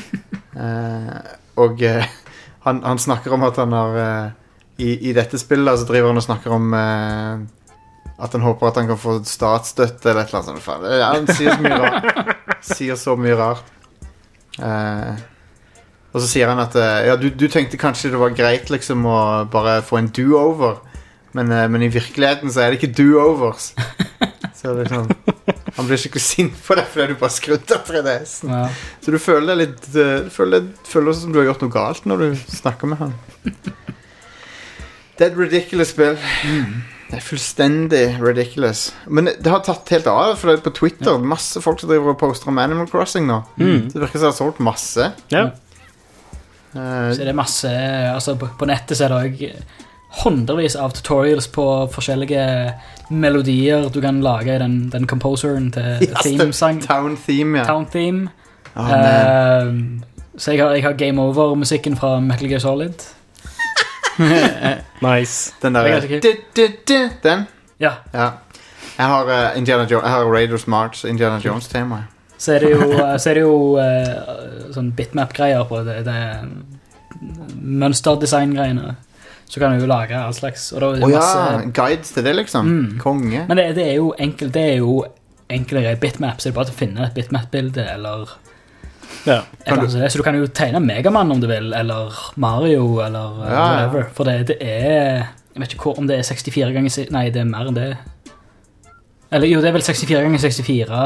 Og han snakker om at han har... I dette spillet så driver han og snakker om at han håper at han kan få statsstøtte eller et eller annet sånt. Ja, han sier så mye rart. Sier så mye rart. Og så sier han at du tenkte kanskje det var greit liksom å bare få en do-over, men i virkeligheten så er det ikke do-overs. Så det er sånn, han blir skikkelig sint på det fordi du bare skrudde av 3DS'en. Så du føler deg litt du føler som du har gjort noe galt når du snakker med han. Det er et ridiculous spill. Det er fullstendig ridiculous. Men det har tatt helt av, for det er på Twitter masse folk som driver og poster om Animal Crossing nå. Det virker som det har solgt masse. Så det er masse, altså på nettet så er det også hundrevis av tutorials på forskjellige melodier du kan lage i den composeren til theme-sang. Town Theme, Town Theme. Så jeg har Game Over-musikken fra Metal Gear Solid. Nice. Den der den? Ja. Jeg har Indiana Jones, jeg har Raiders March og Indiana Jones tema. Så er det jo sånn bitmap-greier på det mønsterdesign-greiene. Så kan du jo lage all slags, og da er det masse guides til det liksom. Konge. Men det er jo enkelt, det er jo enklere bitmap, så det er bare til å finne et bitmap-bilde eller så du kan jo tegne Megaman om du vil, eller Mario, eller whatever. For det er, jeg vet ikke om det er 64 ganger, nei, det er mer enn det. Eller jo, det er vel 64 ganger 64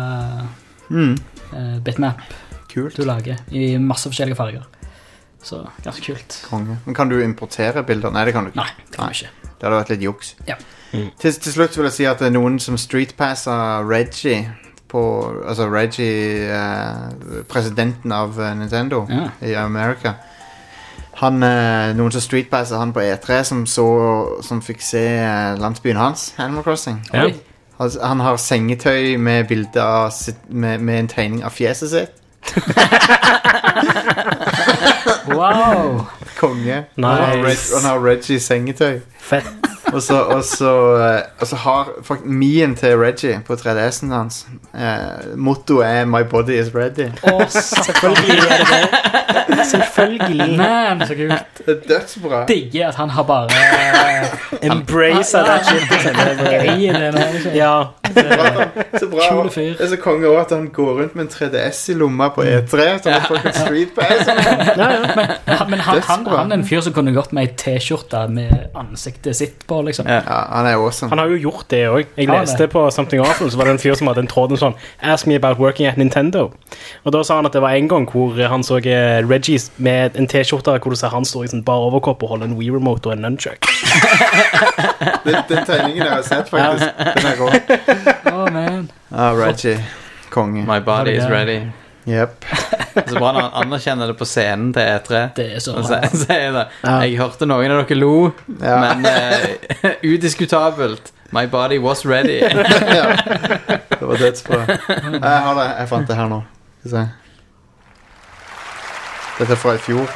bitmap kult. Du lager i masse forskjellige farger. Så ganske kult. Konge. Men kan du importere bilder? Nei, det kan du ikke. Nei, det kan du ikke. Det hadde vært litt juks. Ja. Til slutt vil jeg si at det er noen som streetpasser Reggie altså Reggie, presidenten av Nintendo i Amerika. Noen som streetpasser han på E3 som fikk se landsbyen hans, Animal Crossing. Han har sengetøy med bilder med en tegning av fjeset sitt. Wow. Konge. Nice. Han har Reggie i sengetøy. Fett. Og så har Mien til Reggie på 3DS'en hans. Motto er 'My body is ready'. Selvfølgelig er det. Selvfølgelig. Man, så kult. Det er dødsbra. Digger at han har bare Embrace that shit. Ja. Så bra. Kule fyr. Det er så konge også at han går rundt med en 3DS i lomma på E3. Så han får en Street Pass. Men han er en fyr som kunne gått med ei T-skjorte med ansiktet sitt på, liksom. Ja, han er awesome. Han har jo gjort det også. Jeg leste på Something Awful, så var det en fyr som hadde en tråd sånn Ask me about working at Nintendo. Og da sa han at det var en gang hvor han så Reggie med en T-skjorte hvor du ser han står i sånn bar overkopp og holder en Wii-remote og en nunchuck. Den tegningen jeg har sett faktisk. Den er rå. Oh, man. Reggie. Konge. My body is ready. Yep. Så bra når han anerkjenner det på scenen til E3. Det er så og sier det. Jeg hørte noen av dere lo, men udiskutabelt. My body was ready. Ja. Det var dødsbra. Jeg fant det her nå. Skal se. Dette er fra i fjor.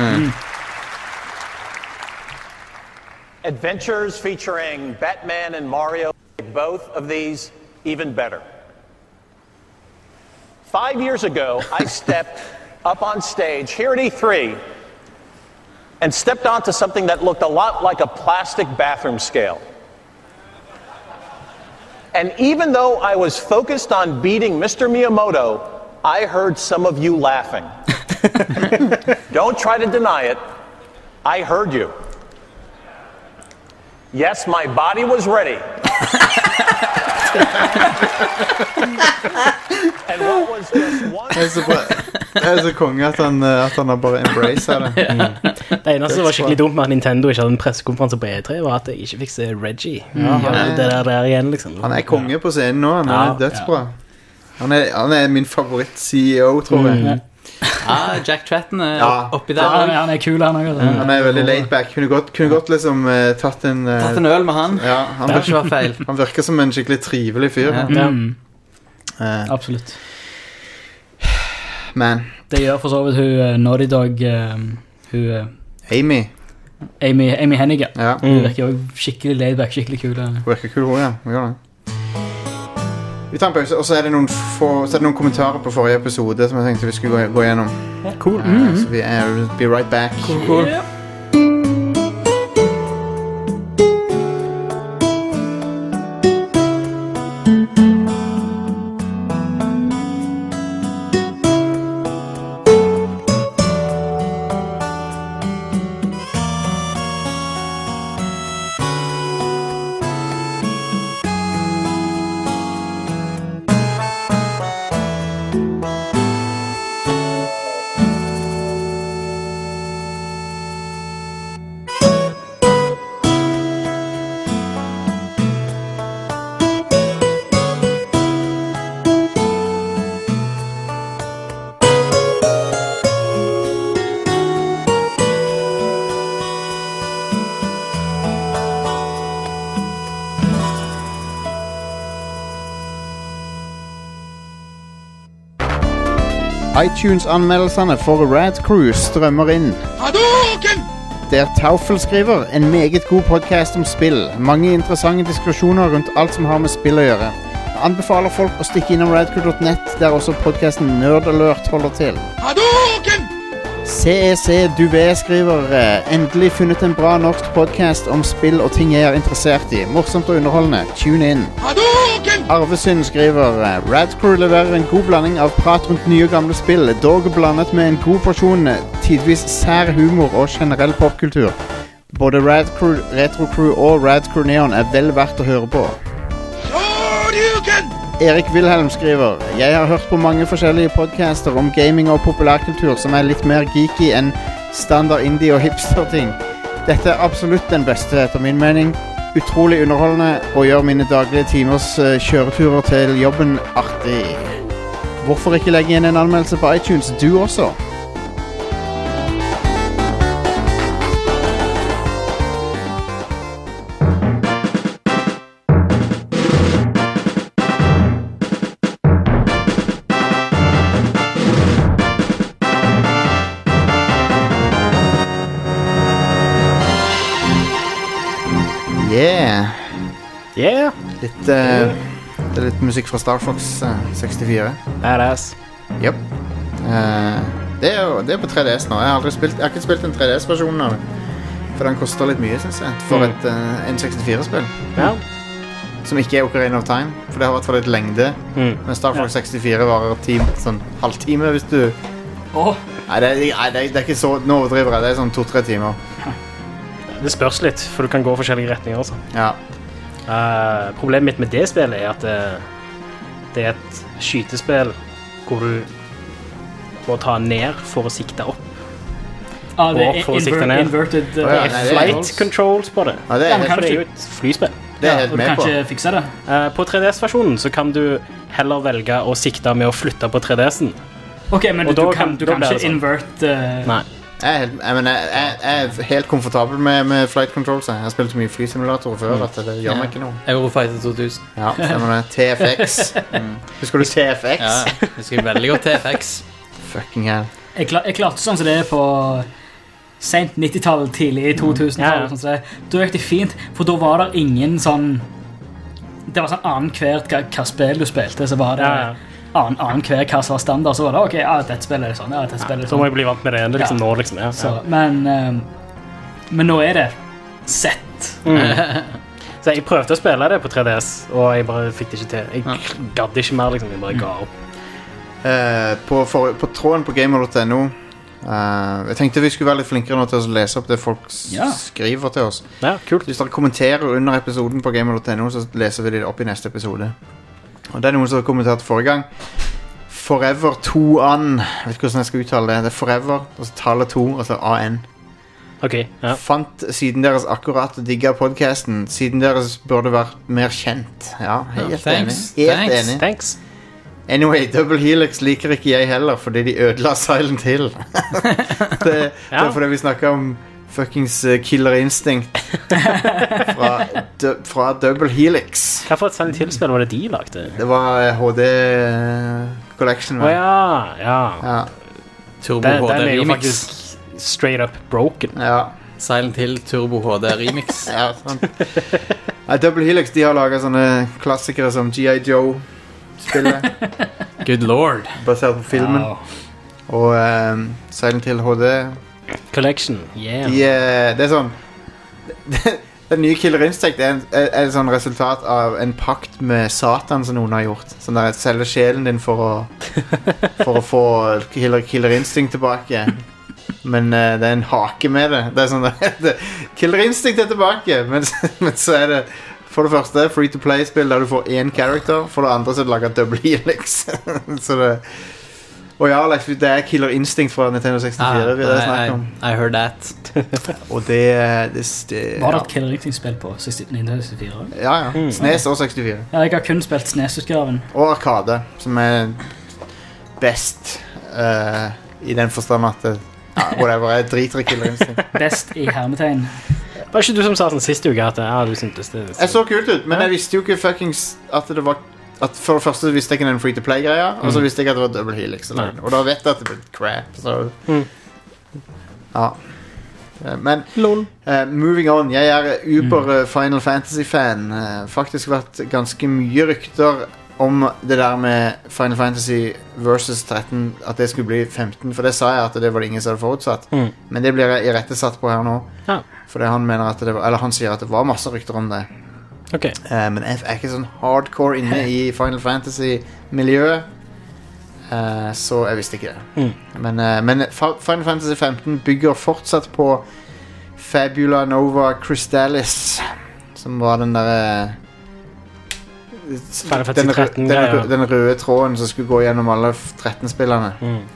Adventures featuring Batman and Mario make both of these even better. 5 years ago, I stepped up on stage here at E3 and stepped onto something that looked a lot like a plastic bathroom scale. And even though I was focused on beating Mr. Miyamoto, I heard some of you laughing. Don't try to deny it. I heard you. Yes, my body was ready. And what was just one... Det er så konge at han har bare embracet det. Det eneste som var skikkelig dumt med at Nintendo ikke hadde en pressekonferanse på E3 var at jeg ikke fikk se Reggie. Det der igjen, liksom. Han er konge på scenen nå. Han er dødsbra. Han er min favoritt-CEO, tror jeg. Jack Tretton er oppi der. Han er kul, han også. Han er veldig laid back. Kunne godt liksom tatt en øl med han. Ja, han virker som en skikkelig trivelig fyr. Absolutt. Man. Det gjør for så vidt hun Naughty Dog, hun Amy Hennig. Hun virker jo skikkelig laid back, skikkelig kul. Hun virker kul, hun, ja. Hun gjør det. Vi tar en pause, og så er det noen kommentarer på forrige episode som jeg tenkte vi skulle gå gjennom. Cool. Så vi be right back. Cool. iTunes-anmeldelsene for Rad Crew strømmer inn. Der Taufel skriver en meget god podcast om spill. Mange interessante diskusjoner rundt alt som har med spill å gjøre. Jeg anbefaler folk å stikke innom radcrew.net, der også podcasten Nerd Alert holder til. CEC Duvé skriver endelig funnet en bra norsk podcast om spill og ting jeg er interessert i. Morsomt og underholdende. Tune in. Arvesyn skriver Radcrew leverer en god blanding av prat rundt nye og gamle spill, dog blandet med en god porsjon tidvis sær humor og generell popkultur. Både Radcrew, Retrocrew og Radcrew Neon er vel verdt å høre på. Erik Wilhelm skriver jeg har hørt på mange forskjellige podcaster om gaming og populærkultur som er litt mer geeky enn standard indie og hipster-ting. Dette er absolutt den beste etter min mening. Utrolig underholdende og gjør mine daglige timers kjøreturer til jobben artig. Hvorfor ikke legge igjen en anmeldelse på iTunes, du også? Yeah. Det er litt musikk fra Star Fox 64. Badass. Jep. Det er på 3DS nå. Jeg har ikke spilt en 3DS-versjon av det. For den koster litt mye, synes jeg. For et N64-spill. Ja. Som ikke er Ocarina of Time. For det har i hvert fall litt lengde. Men Star Fox 64 varer sånn halvtime hvis du... Nei, det er ikke så... Nå overdriver jeg. Det er sånn 2-3 timer. Det spørs litt, for du kan gå forskjellige retninger også. Ja. Problemet mitt med det spillet er at det er et skytespill hvor du må ta ned for å sikte opp. Det er inverted flight controls på det. Ja, det er jo et flyspill. Det er helt med på. Du kan ikke fikse det. På 3DS-versjonen så kan du heller velge å sikte med å flytte på 3DS-en. Ok, men du kan ikke sånn. invert... Nei. Jeg er helt komfortabel med flight controls. Jeg har spilt så mye flysimulatorer før at det gjør meg ikke noe. Eurofighter 2000. Ja, stemmer det. TFX. Husker du TFX? Ja, jeg husker veldig godt TFX. Fucking hell. Jeg klarte sånn som det er på sent 90-tallet, tidlig 2000-tallet. Sånn da gikk det fint, for da var det ingen sånn... Det var sånn annen hver hva spill du spilte, så var det... annen hver hva som var standard, så var det ok, dette spillet er sånn, dette spillet er sånn. Så må jeg bli vant med det, det er liksom nå liksom, Så, men nå er det sett. Så jeg prøvde å spille det på 3DS, og jeg bare fikk det ikke til. Jeg gadd ikke mer, liksom, jeg bare ga opp. På tråden på gamer.no jeg tenkte vi skulle være litt flinkere nå til å lese opp det folk skriver til oss. Ja, kult. Hvis dere kommenterer under episoden på gamer.no, så leser vi det opp i neste episode. Og det er noen som har kommentert forrige gang. Forever 2an. Jeg vet ikke hvordan jeg skal uttale det. Det er Forever, og så tallet 2, og så AN. Ok, ja. Fant siden deres akkurat digget podcasten. Siden deres burde vært mer kjent. Ja, helt enig. Helt enig. Thanks. Anyway, Double Helix liker ikke jeg heller, fordi de ødela Silent Hill. det er fordi vi snakker om fuckings Killer Instinct fra Double Helix. Hva for et Silent Hill-spill var det de lagde? Det var HD Collection. Ja. Turbo Den HD er jo Remix. faktisk straight up broken. Ja. Silent Hill Turbo HD Remix. Ja, sant. Double Helix, de har laget sånne klassikere som G.I. Joe-spillet. Good lord. Basert på filmen. Og Silent Hill HD Collection, yeah. Det er sånn den nye Killer Instinct er et sånn resultat av en pakt med Satan som noen har gjort. Sånn der selge sjelen din for å få Killer Instinct tilbake. Men det er en hake med det. Det er sånn Killer Instinct er tilbake, men så er det for det første free to play spill der du får én character. For det andre så er det laget Double Helix. Så det... Og ja, Alex, det er Killer Instinct fra Nintendo 64 vi har snakket om. I heard that. Og det var det et Killer Instinct-spill på Nintendo 64? Ja. SNES og 64. Ja, jeg har kun spilt SNES-utgaven. Og Arcade, som er best i den forstand at whatever, jeg driter i Killer Instinct. Best i hermetegn. Var ikke du som sa sånn siste uke at du syntes det? Jeg så kult ut, men jeg visste jo ikke fuckings at det var... At for det første visste jeg ikke den free-to-play-greia, og så visste jeg at det var Double Helix. Og da vet jeg at det ble crap. Så. Ja. Men moving on. Jeg er Final Fantasy-fan. Faktisk vært ganske mye rykter om det der med Final Fantasy versus 13, at det skulle bli 15. For det sa jeg at det var det ingen som hadde forutsatt. Men det blir jeg irettesatt på her nå. Fordi han mener at det var, eller han sier at det var masse rykter om det. Okay. Men jeg er ikke sånn hardcore inne i Final Fantasy-miljøet, så jeg visste ikke det. Men Final Fantasy 15 bygger fortsatt på Fabula Nova Crystallis, som var den der den røde tråden som skulle gå gjennom alle 13-spillerne.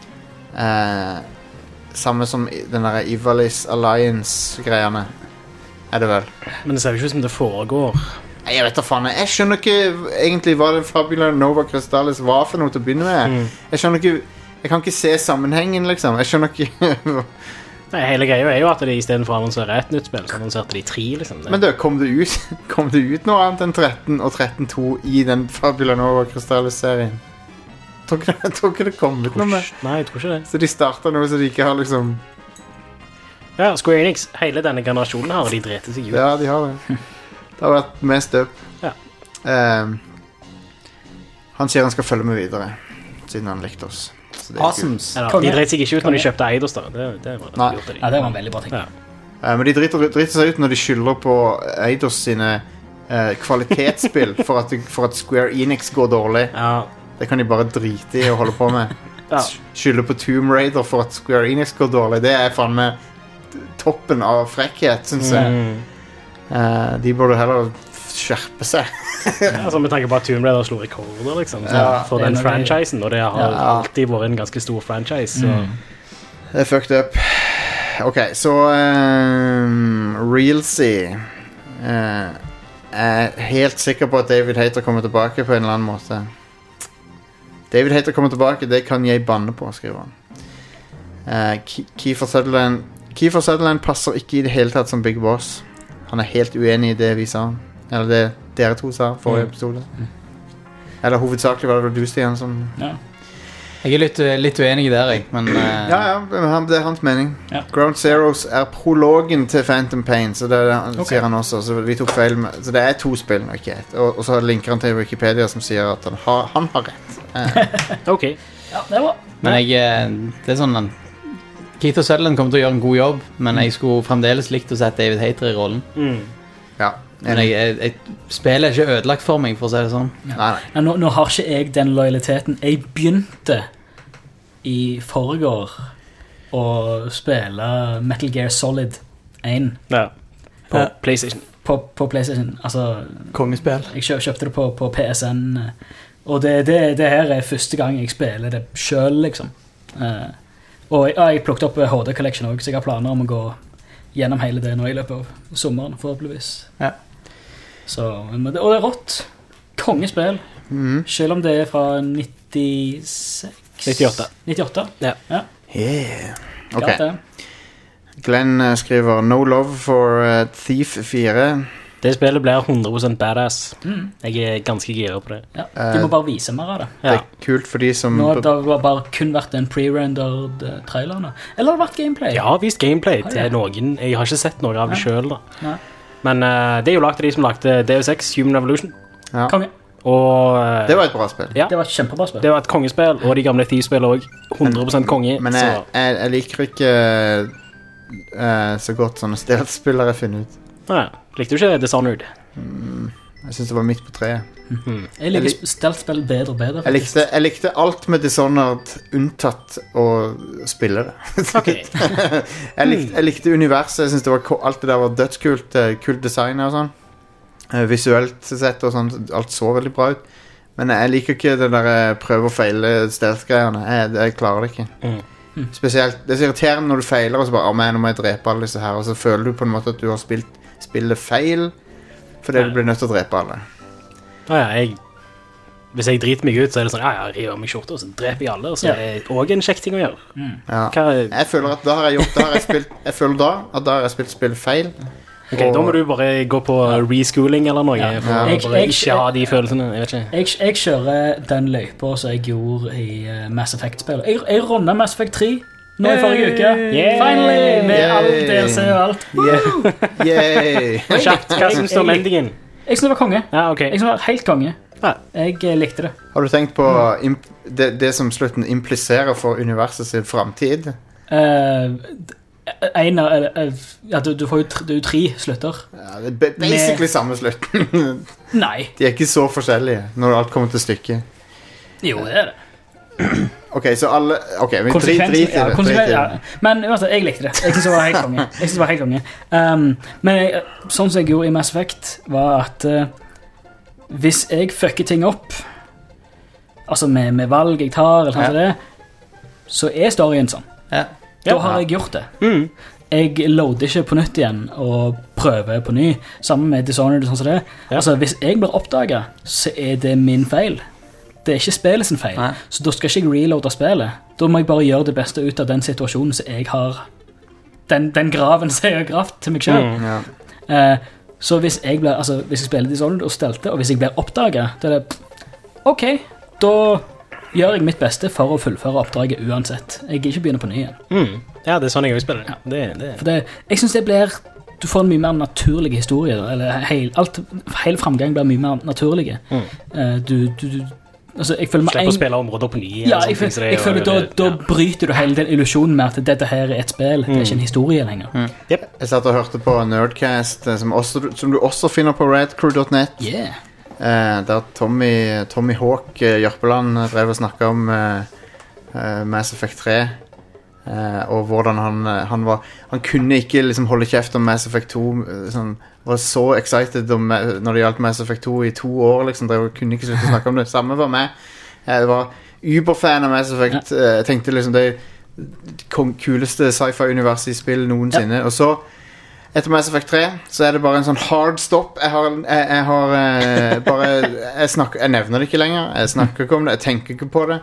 Samme som den der Ivalice Alliance-greiene. Er det vel? Men det ser jo ikke ut som det foregår. Jeg vet da faen. Jeg skjønner ikke egentlig hva den Fabula Nova Crystallis var for noe til å begynne med. Jeg skjønner ikke. Jeg kan ikke se sammenhengen, liksom. Jeg skjønner ikke. Nei, hele greia er jo at de i stedet for å annonsere et nytt spill, så annonserte de 3, liksom. Men kom det ut noe annet enn 13 og 13.2 i den Fabula Nova Crystallis-serien? Jeg tror ikke det kom ut noe med. Nei, jeg tror ikke det. Så de starter noe så de ikke har liksom... Ja, Square Enix, hele denne generasjonen har de dretet seg ut. Ja, de har det. Det har vært mest up. Ja. Han sier han skal følge med videre, siden han likte oss. Så det er Awesomes. De dreit seg ikke ut når de kjøpte Eidos da. Det var Nei. gjort av de. Ja, det var en veldig bra ting. Ja. Men de driter seg ut når de skylder på Eidos sine kvalitetsspill for at Square Enix går dårlig. Ja. Det kan de bare drite i å holde på med. Ja. Skylder på Tomb Raider for at Square Enix går dårlig. Det er faen meg toppen av frekkhet, synes jeg. De burde heller skjerpe seg. Altså, med tanke på at Tomb Raider slo rekorder liksom, for den franchisen, og det har alltid vært en ganske stor franchise. Så. Det er fucked up. Ok, så Realsy er helt sikker på at David Hayter kommer tilbake på en eller annen måte. David Hayter kommer tilbake, det kan jeg banne på, skriver han. Kiefer Sutherland passer ikke i det hele tatt som Big Boss. Han er helt uenig i det vi sa. Eller det dere to sa forrige episode. Eller hovedsakelig var det du, Stian, som... Ja. Jeg er litt uenig der, jeg, men... Ja, det er hans mening. Ja. Ground Zeroes er prologen til Phantom Pain, så det sier han også. Så vi tok feil med... Så det er 2 spill, ikke 1. Og så linker han til Wikipedia som sier at han har rett. Ok. Ja, det var... Men det er sånn... Keith Sutherland kommer til å gjøre en god jobb, men jeg skulle fremdeles likt å sette David Hayter i rollen. Ja. Men jeg spillet er ikke ødelagt for meg, for å si det sånn. Nei. Nå har ikke jeg den lojaliteten. Jeg begynte i foregår å spille Metal Gear Solid 1 på PlayStation. På PlayStation. Altså, kongespill. Jeg kjøpte det på PSN. Og det her er første gang jeg spiller det selv, liksom. Og jeg plukket opp HD Collection også, så jeg har planer om å gå gjennom hele det nå i løpet av sommeren, forhåpentligvis. Ja. Så, og det er rått. Kongespill. Selv om det er fra 98. Ja. Yeah. Ok. Klart det. Glenn skriver No love for Thief 4. Det spillet blir 100% badass. Jeg er ganske gira på det. Ja, de må bare vise mer av det. Det er kult for de som... Nå har det bare kun vært en pre-rendered trailerne. Eller har det vært gameplay? Jeg har vist gameplay til noen. Jeg har ikke sett noe av det selv da. Nei. Men det er jo lagt av de som lagte Deus Ex Human Revolution. Ja. Konge. Og Det var et bra spill. ja, Det var et kjempebra spill. det var et kongespill, og de gamle Thief-spill også 100% konge. Men jeg liker ikke så godt sånne stealth-spillere finner ut. Ja, likte du ikke Dishonored? Jeg synes det var midt på treet. Jeg liker stealth-spill bedre og bedre. Jeg likte alt med Dishonored unntatt å spille det. Ok. Jeg likte universet. Jeg synes det var alt det der var dødskult. Kult design og sånn. Visuelt sett og sånn. Alt så veldig bra ut. Men jeg liker ikke det der prøve og feile stealth-greiene. Jeg klarer det ikke. Spesielt, det er så irriterende når du feiler og så bare, nå må jeg drepe alle disse her. Og så føler du på en måte at du har spillet feil fordi du blir nødt til å drepe alle. Hvis jeg driter meg ut, så er det sånn, jeg gjør meg skjorte, og så dreper jeg alle, og så er det også en kjekk ting å gjøre. Ja. Jeg føler at da har jeg spilt spill feil. Ok, da må du bare gå på reschooling eller noe, for å bare ikke ha de følelsene, jeg vet ikke. Jeg kjører den løypa som jeg gjorde i Mass Effect-spillet. Jeg rundet Mass Effect 3 nå i forrige uke. Finally! Med all DLC og alt. Yay! Kjapt, hva synes du om endingen? Jeg synes det var konge. Ja, ok. Jeg synes det var helt konge. Jeg likte det. Har du tenkt på det som slutten impliserer for universet sin fremtid? Du får jo 3 slutter. Ja, det er basically samme slutten. Nei. De er ikke så forskjellige når alt kommer til stykket. Jo, det er det. Ok, så alle... Ok, vi drit i det. Men jeg likte det. Jeg synes det var helt konge. Men sånn som jeg gjorde i Mass Effect var at hvis jeg fucker ting opp, altså med valg jeg tar eller sånn det, så er storyen sånn. Da har jeg gjort det. Jeg loader ikke på nytt igjen og prøver på ny, sammen med Dishonored og sånn som det. Altså, hvis jeg blir oppdaget, så er det min feil. Det er ikke spillet sin feil. Så da skal ikke jeg reloade spillet. Da må jeg bare gjøre det beste ut av den situasjonen som jeg har, den graven som jeg har gravt til meg selv. Så hvis jeg spiller Dishonored og stelte, og hvis jeg blir oppdaget, da er det, ok, da gjør jeg mitt beste for å fullføre oppdraget uansett. Jeg ikke begynner på ny igjen. Ja, det er sånn jeg også spiller. For jeg synes det blir du får en mye mer naturlig historie, eller hele framgang blir mye mer naturlig. Altså, jeg føler slipper å spille områder på ny. Ja, jeg føler da bryter du hele den illusionen med at dette her er et spill, det er ikke en historie lenger. Yep. Jeg satt og hørte på Nerdcast, som du også finner på redcrew.net. Der Tommy Hawk Jørpeland drev og snakket om Mass Effect 3. Og hvordan han kunne ikke liksom holde kjeft om Mass Effect 2 sånn, var så excited når det gjaldt Mass Effect 2 i 2 år liksom, kunne ikke slutte å snakke om det. Samme var meg. Jeg var uberfan av Mass Effect. Jeg tenkte liksom det kuleste sci-fi-universet i spill noensinne. Og så etter Mass Effect 3 så er det bare en sånn hard stop. Jeg nevner det ikke lenger. Jeg snakker ikke om det. Jeg tenker ikke på det.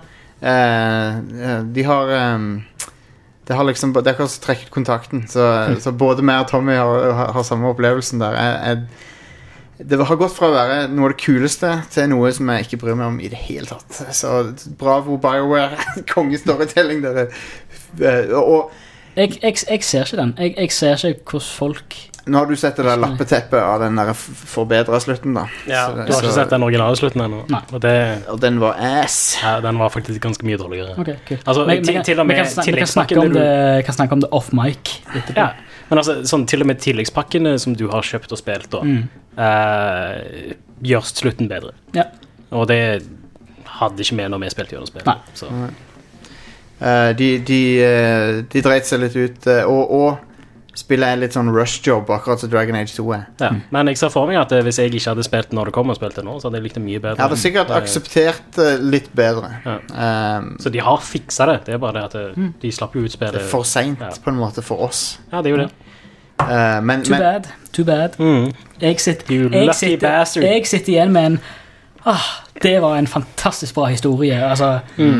Det har liksom det har trekket kontakten. Så både meg og Tommy har samme opplevelsen der. Det har gått fra å være noe av det kuleste til noe som jeg ikke bryr meg om i det hele tatt. Så bravo BioWare. Kongestorytelling dere. Og jeg ser ikke den. Jeg ser ikke hvordan folk... Nå har du sett det der lappeteppet av den der forbedret slutten da. Ja, du har ikke sett den originale slutten ennå. Nei. Og den var ass. Ja, den var faktisk ganske mye dårligere. Ok, kult. Altså, til og med tilleggspakken Vi kan snakke om det off-mic etterpå. Ja, men altså, sånn, til og med tilleggspakkene som du har kjøpt og spilt da, gjør slutten bedre. Ja. Og det hadde ikke med når vi spilte gjennom spillet. Nei. Så. De dreit seg litt ut, og spillet er litt sånn rush-job, akkurat som Dragon Age 2 er. Ja, men jeg ser for meg at hvis jeg ikke hadde spilt når det kom og spilt det nå, så hadde jeg likt det mye bedre. Jeg hadde sikkert akseptert litt bedre. Ja. Så de har fikset det. Det er bare det at de slapp jo ut spillet. Det er for sent på en måte for oss. Ja, det er jo det. Too bad. Jeg sitter igjen med en det var en fantastisk bra historie. Altså,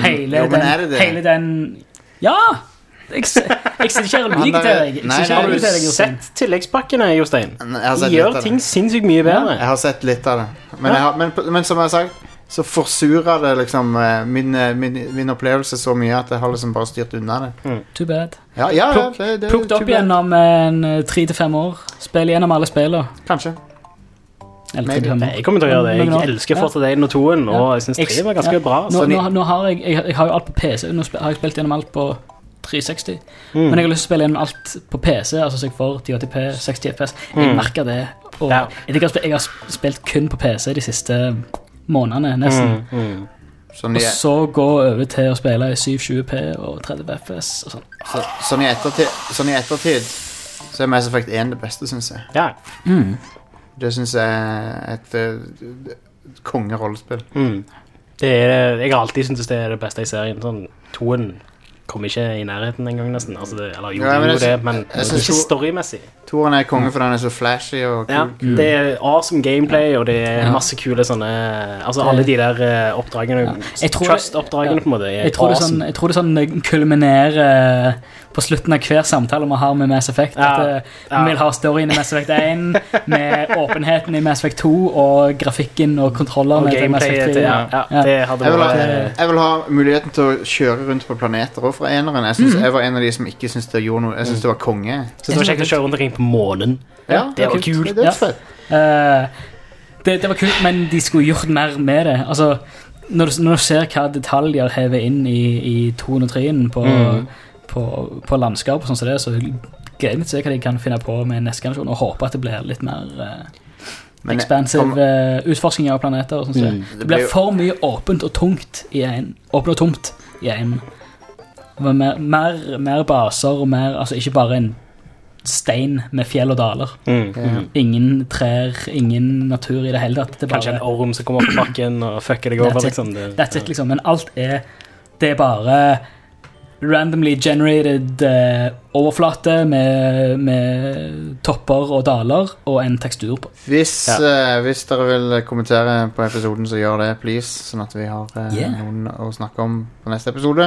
hele den Ja! Jeg sitter ikke her og lyger til deg. Har du sett tilleggspakkene, Jostein? De gjør ting sinnssykt mye bedre. Jeg har sett litt av det. Men som jeg har sagt, så forsurer det liksom min opplevelse så mye at jeg har liksom bare styrt unna det. Too bad. Plukket opp igjen om 3-5 år. Spill igjennom alle spillene. Kanskje. Jeg kommer til å gjøre det. Jeg elsker Forza Dalen og 2-en, og jeg synes 3 var ganske bra. Nå har jeg har jo alt på PC. Nå har jeg spilt gjennom alt på 360. Men jeg har lyst til å spille gjennom alt på PC, altså så jeg får 1080p, 60 fps. Jeg merker det. Og jeg har spilt kun på PC de siste månedene, nesten. Og så gå over til å spille i 720p og 30 fps og sånn. Sånn i ettertid så er Mass Effect 1 det beste, synes jeg. Ja. Det synes jeg er et kongerollespill. Jeg har alltid syntes det er det beste i serien. Sånn, 2-en kom ikke i nærheten en gang nesten. Altså men ikke storymessig. 2-en er konge for den er så flashy og kul. Ja, det er awesome gameplay, og det er masse kule sånne... Altså alle de der oppdragene, Trust-oppdragene på en måte, er awesome. Jeg tror det sånn kulminerer på slutten av hver samtale vi har med Mass Effect. Vi vil ha storyen i Mass Effect 1, med åpenheten i Mass Effect 2, og grafikken og kontrollerne til Mass Effect 3. Jeg vil ha muligheten til å kjøre rundt på planeter også fra eneren. Jeg var en av de som ikke syntes det gjorde noe. Jeg synes det var konge. Så det var kjekt å kjøre rundt omkring på månen. Ja, det var kult. Det er fett. Det var kult, men de skulle gjort mer med det. Altså, når du ser hva detaljer hever inn i 203-en på landskap og sånn som det, så gleder jeg meg til å se hva de kan finne på med neste generasjon, og håpe at det blir litt mer expansive utforskning av planeter og sånn som det. Det blir for mye åpent og tungt i en. Åpent og tomt i en. Mer baser og mer, altså ikke bare en stein med fjell og daler. Ingen trær, ingen natur i det hele tatt. Kanskje en orm som kommer på bakken og fucker deg over, liksom. That's it, liksom. Men alt det er bare randomly generated overflate med topper og daler og en tekstur på. Hvis dere vil kommentere på episoden, så gjør det, please, sånn at vi har noen å snakke om på neste episode.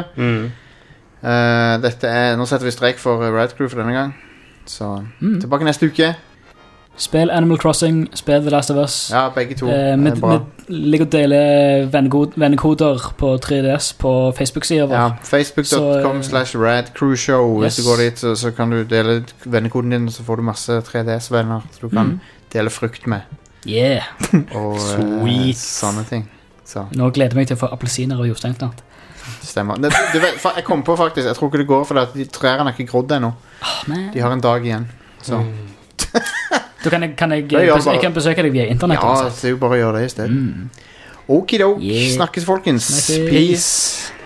Nå setter vi strek for Red Crew for denne gang. Så tilbake neste uke. Spill Animal Crossing, spill The Last of Us. Ja, begge to. Vi ligger og deler vennekoder på 3DS på Facebook-siden vår. Ja, facebook.com/radcrewshow. Hvis du går dit, så kan du dele vennekoden din, og så får du masse 3DS-venner du kan dele frukt med. Yeah. Og sånne ting. Så. Nå gleder jeg meg til å få appelsiner og Jostein snart. Stemmer. Du vet, jeg kom på faktisk, jeg tror ikke det går, for de trærne er ikke grodd ennå. De har en dag igjen. Så. Da kan jeg besøke deg via internett. Ja, det er jo bare å gjøre det i stedet. Okidok, snakkes folkens. Peace.